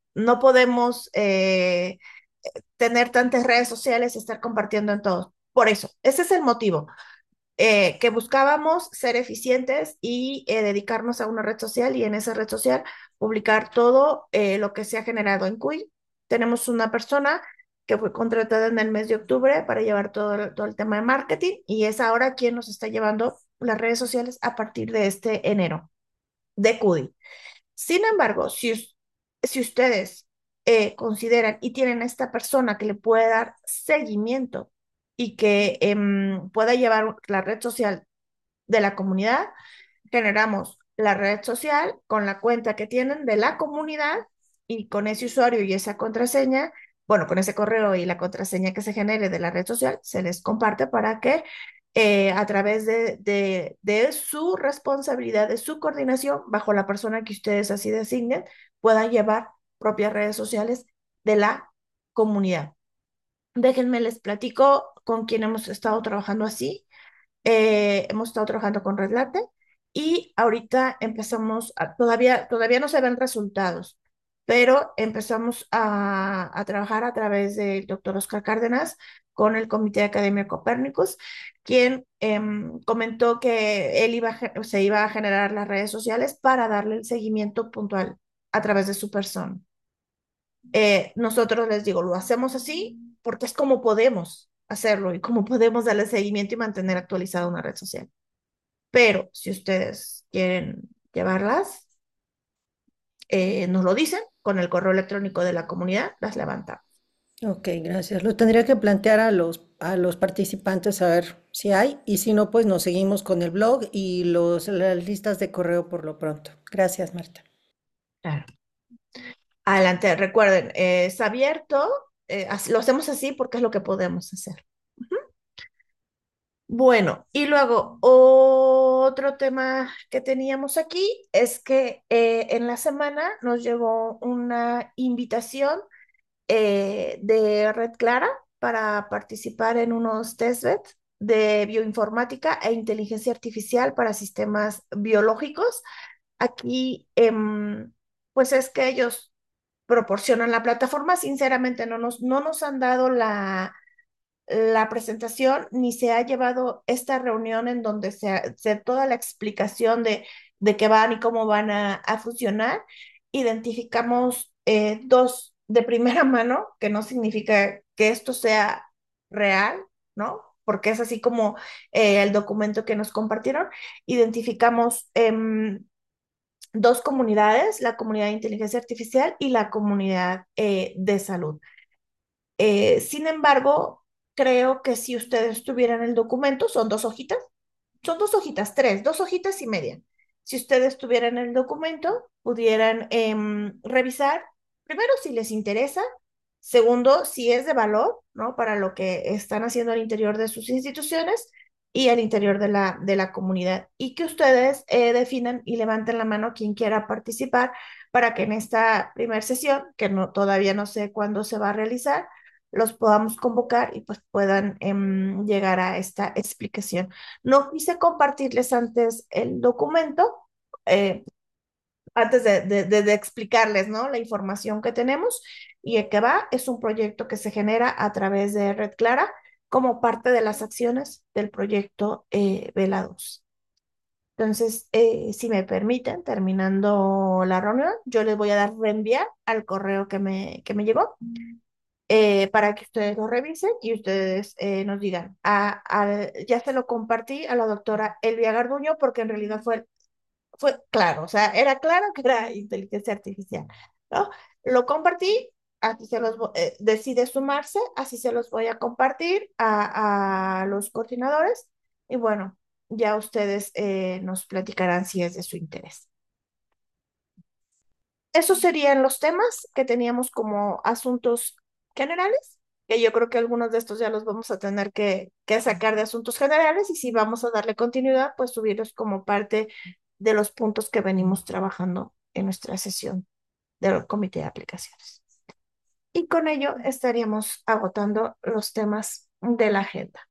no podemos eh, tener tantas redes sociales y estar compartiendo en todos. Por eso, ese es el motivo, eh, que buscábamos ser eficientes y eh, dedicarnos a una red social y en esa red social publicar todo eh, lo que se ha generado en Cuy. Tenemos una persona que fue contratada en el mes de octubre para llevar todo el, todo el tema de marketing y es ahora quien nos está llevando las redes sociales a partir de este enero de Cudi. Sin embargo, si, us- si ustedes eh, consideran y tienen a esta persona que le puede dar seguimiento y que em, pueda llevar la red social de la comunidad, generamos la red social con la cuenta que tienen de la comunidad y con ese usuario y esa contraseña, bueno, con ese correo y la contraseña que se genere de la red social, se les comparte para que eh, a través de, de, de su responsabilidad, de su coordinación, bajo la persona que ustedes así designen, puedan llevar propias redes sociales de la comunidad. Déjenme les platico con quién hemos estado trabajando así. Eh, hemos estado trabajando con Red Latte y ahorita empezamos, a- todavía, todavía no se ven resultados, pero empezamos a, a trabajar a través del doctor Oscar Cárdenas con el Comité de Academia Copérnicus, quien em, comentó que él iba, a ge- se iba a generar las redes sociales para darle el seguimiento puntual a través de su persona. Eh, nosotros les digo, lo hacemos así porque es como podemos hacerlo y como podemos darle seguimiento y mantener actualizada una red social. Pero si ustedes quieren llevarlas, eh, nos lo dicen con el correo electrónico de la comunidad, las levantamos. Ok, gracias. Lo tendría que plantear a los, a los participantes a ver si hay y si no, pues nos seguimos con el blog y los, las listas de correo por lo pronto. Gracias, Marta. Claro. Adelante, recuerden, eh, es abierto, eh, así- lo hacemos así porque es lo que podemos hacer. Ujú. Bueno, y luego otro tema que teníamos aquí es que eh, en la semana nos llegó una invitación eh, de Red Clara para participar en unos testbed de bioinformática e inteligencia artificial para sistemas biológicos. Aquí, em, pues es que ellos proporcionan la plataforma. Sinceramente, no nos, no nos han dado la la presentación ni se ha llevado esta reunión en donde se hace toda la explicación de, de qué van y cómo van a, a funcionar. Identificamos eh, dos de primera mano, que no significa que esto sea real, ¿no? Porque es así como eh, el documento que nos compartieron. Identificamos em, dos comunidades, la comunidad de inteligencia artificial y la comunidad eh, de salud. Eh, sin embargo, creo que si ustedes tuvieran el documento, son dos hojitas, son dos hojitas, tres, dos hojitas y media. Si ustedes tuvieran el documento, pudieran em, revisar, primero, si les interesa, segundo, si es de valor, ¿no? Para lo que están haciendo al interior de sus instituciones y al interior de la, de la comunidad. Y que ustedes eh, definan y levanten la mano quien quiera participar para que en esta primera sesión, que no, todavía no sé cuándo se va a realizar, los podamos convocar y pues puedan em, llegar a esta explicación. No quise compartirles antes el documento, eh, antes de, de, de, de explicarles, ¿no? La información que tenemos y el que va es un proyecto que se genera a través de Red Clara como parte de las acciones del proyecto eh, Vela dos. Entonces, eh, si me permiten, terminando la reunión, yo les voy a dar reenviar al correo que me, que me llegó eh, para que ustedes lo revisen y ustedes eh, nos digan. A- a- ya se lo compartí a la doctora Elvia Garduño porque en realidad fue, fue claro, o sea, era claro que era inteligencia artificial, ¿no? Lo compartí, así se los, vo- eh, decide sumarse, así se los voy a compartir a, a los coordinadores y bueno, ya ustedes eh, nos platicarán si es de su interés. Esos serían los temas que teníamos como asuntos generales, que yo creo que algunos de estos ya los vamos a tener que, que sacar de asuntos generales y si vamos a darle continuidad, pues subirlos como parte de los puntos que venimos trabajando en nuestra sesión del comité de aplicaciones. Y con ello estaríamos agotando los temas de la agenda.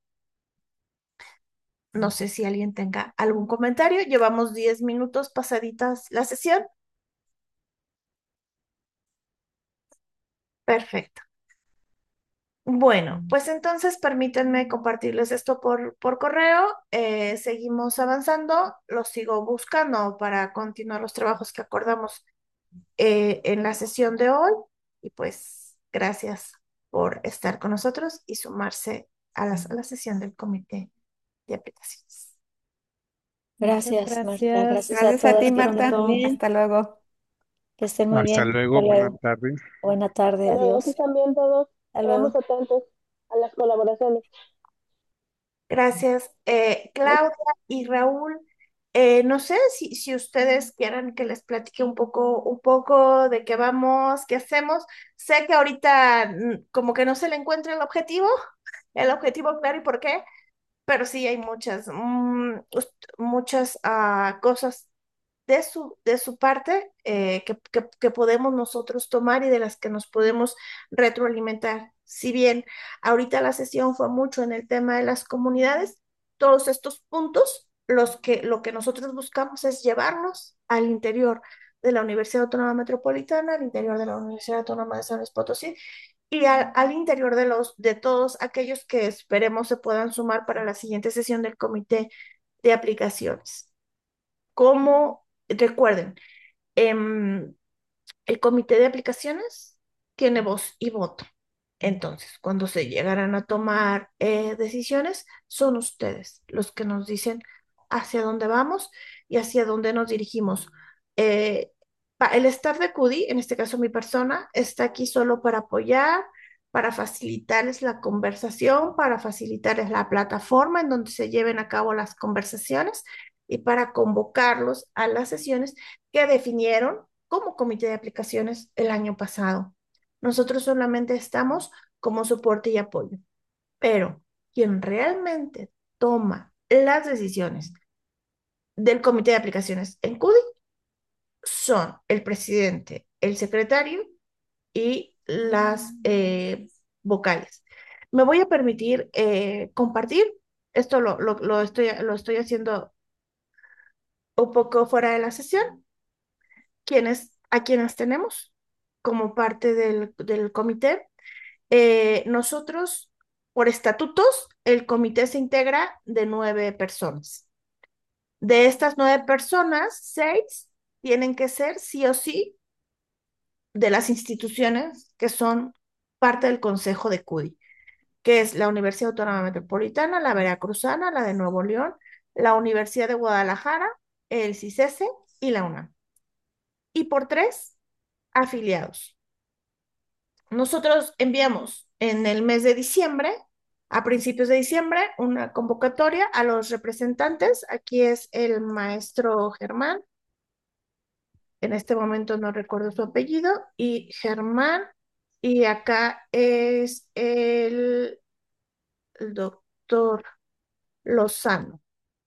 No sé si alguien tenga algún comentario. Llevamos diez minutos pasaditas la sesión. Perfecto. Bueno, pues entonces permítanme compartirles esto por, por correo. Eh, seguimos avanzando, los sigo buscando para continuar los trabajos que acordamos eh, en la sesión de hoy. Y pues gracias por estar con nosotros y sumarse a, las- a la sesión del comité de aplicaciones. Muchas Gracias, Marta. gracias. Gracias a Gracias a todas. ti, Que estén muy Marta. Pronto. bien. Hasta luego. Que estén muy Hasta bien. Hasta luego, buenas luego. tardes. Buena tarde. Hasta luego, aquí Adiós. también todos. Hasta Quedamos luego. atentos a las colaboraciones. Gracias. Eh, Claudia y Raúl, eh, no sé si, si ustedes quieran que les platique un poco, un poco de qué vamos, qué hacemos. Sé que ahorita mm, como que no se le encuentra el objetivo, el objetivo claro y por qué, pero sí hay muchas, mm, us- muchas ah, cosas de su, de su parte eh, que, que- que podemos nosotros tomar y de las que nos podemos retroalimentar. Si bien ahorita la sesión fue mucho en el tema de las comunidades, todos estos puntos, los que, lo que nosotros buscamos es llevarlos al interior de la Universidad Autónoma Metropolitana, al interior de la Universidad Autónoma de San Luis Potosí y al, al interior de los de todos aquellos que esperemos se puedan sumar para la siguiente sesión del comité de aplicaciones. Como recuerden, em, el comité de aplicaciones tiene voz y voto. Entonces, cuando se llegaran a tomar eh, decisiones, son ustedes los que nos dicen hacia dónde vamos y hacia dónde nos dirigimos. Eh, pa- el staff de CUDI, en este caso mi persona, está aquí solo para apoyar, para facilitarles la conversación, para facilitarles la plataforma en donde se lleven a cabo las conversaciones y para convocarlos a las sesiones que definieron como comité de aplicaciones el año pasado. Nosotros solamente estamos como soporte y apoyo, pero quien realmente toma las decisiones del comité de aplicaciones en CUDI son el presidente, el secretario y las eh, vocales. Me voy a permitir eh, compartir, esto lo, lo, lo estoy, lo estoy haciendo un poco fuera de la sesión, quienes, a quienes tenemos como parte del, del comité. Eh, nosotros, por estatutos, el comité se integra de nueve personas. De estas nueve personas, seis tienen que ser sí o sí de las instituciones que son parte del Consejo de CUDI, que es la Universidad Autónoma Metropolitana, la Veracruzana, la de Nuevo León, la Universidad de Guadalajara, el CICESE y la UNAM. Y por tres, afiliados. Nosotros enviamos en el mes de diciembre, a principios de diciembre, una convocatoria a los representantes. Aquí es el maestro Germán, en este momento no recuerdo su apellido, y Germán, y acá es el, el doctor Lozano.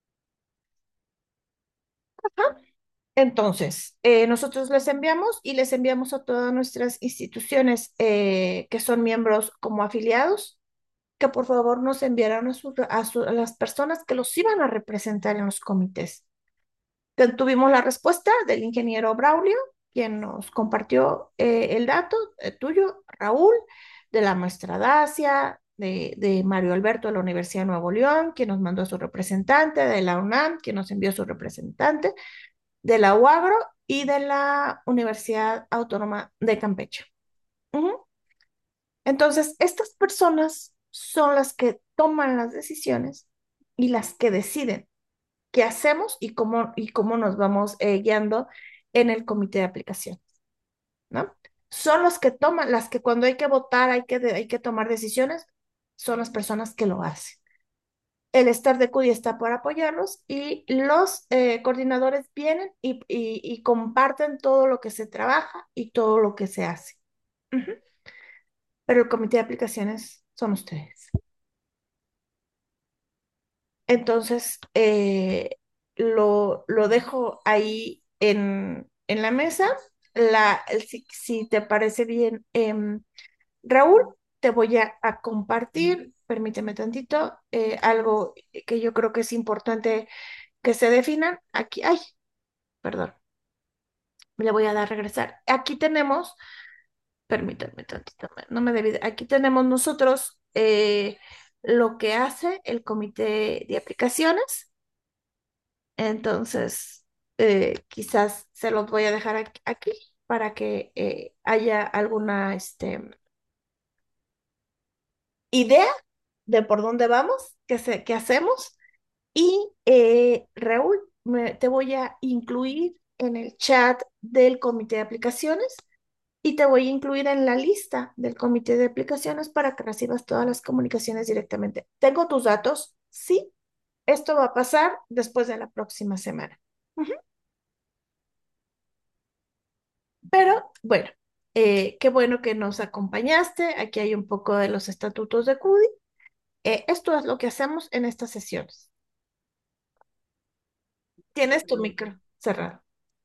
Ajá. Entonces, eh, nosotros les enviamos y les enviamos a todas nuestras instituciones eh, que son miembros como afiliados que por favor nos enviaran a, su- a su- a las personas que los iban a representar en los comités. Que tuvimos la respuesta del ingeniero Braulio, quien nos compartió eh, el dato eh, tuyo, Raúl, de la maestra Dacia, de, de Mario Alberto de la Universidad de Nuevo León, quien nos mandó a su representante, de la UNAM, quien nos envió a su representante, de la UAGRO y de la Universidad Autónoma de Campeche. Ujú. Entonces, estas personas son las que toman las decisiones y las que deciden qué hacemos y cómo, y cómo nos vamos eh, guiando en el comité de aplicación, ¿no? Son los que toman, las que cuando hay que votar, hay que, de- hay que tomar decisiones, son las personas que lo hacen. El staff de CUDI está para apoyarlos y los eh, coordinadores vienen y, y- y comparten todo lo que se trabaja y todo lo que se hace. Ujú. Pero el comité de aplicaciones son ustedes. Entonces, eh, lo, lo dejo ahí en, en la mesa. La, el- si, si te parece bien, em, Raúl, te voy a, a compartir, permíteme tantito, eh, algo que yo creo que es importante que se definan. Aquí, ay, perdón, le voy a dar regresar. Aquí tenemos, Permítanme tantito, me- no me debí. Aquí tenemos nosotros eh, lo que hace el comité de aplicaciones. Entonces, eh, quizás se los voy a dejar aquí, aquí para que eh, haya alguna este, idea de por dónde vamos, qué, se- qué hacemos. Y eh, Raúl, me- te voy a incluir en el chat del comité de aplicaciones y te voy a incluir en la lista del comité de aplicaciones para que recibas todas las comunicaciones directamente. ¿Tengo tus datos? Sí, esto va a pasar después de la próxima semana. Ujú. Pero bueno, eh, qué bueno que nos acompañaste. Aquí hay un poco de los estatutos de CUDI. Eh, esto es lo que hacemos en estas sesiones. Tienes tu micro cerrado.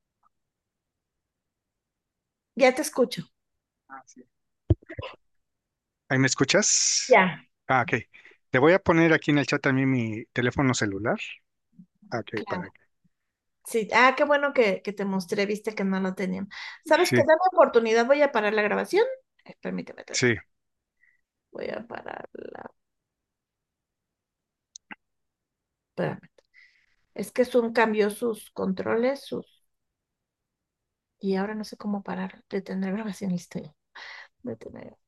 Ya te escucho. Ah, sí. ¿Ahí me escuchas? Ya, Ah, ok. Te voy a poner aquí en el chat también mi teléfono celular. Ah, ok, para claro. que. Sí, ah, qué bueno que, que te mostré, viste que no lo tenían. ¿Sabes qué? Sí, Dame oportunidad, voy a parar la grabación. Eh, permíteme sí. tantito. Voy a pararla. Espérame. Es que Zoom cambió sus controles, sus... Y ahora no sé cómo parar, detener grabación, listo ya. Detener.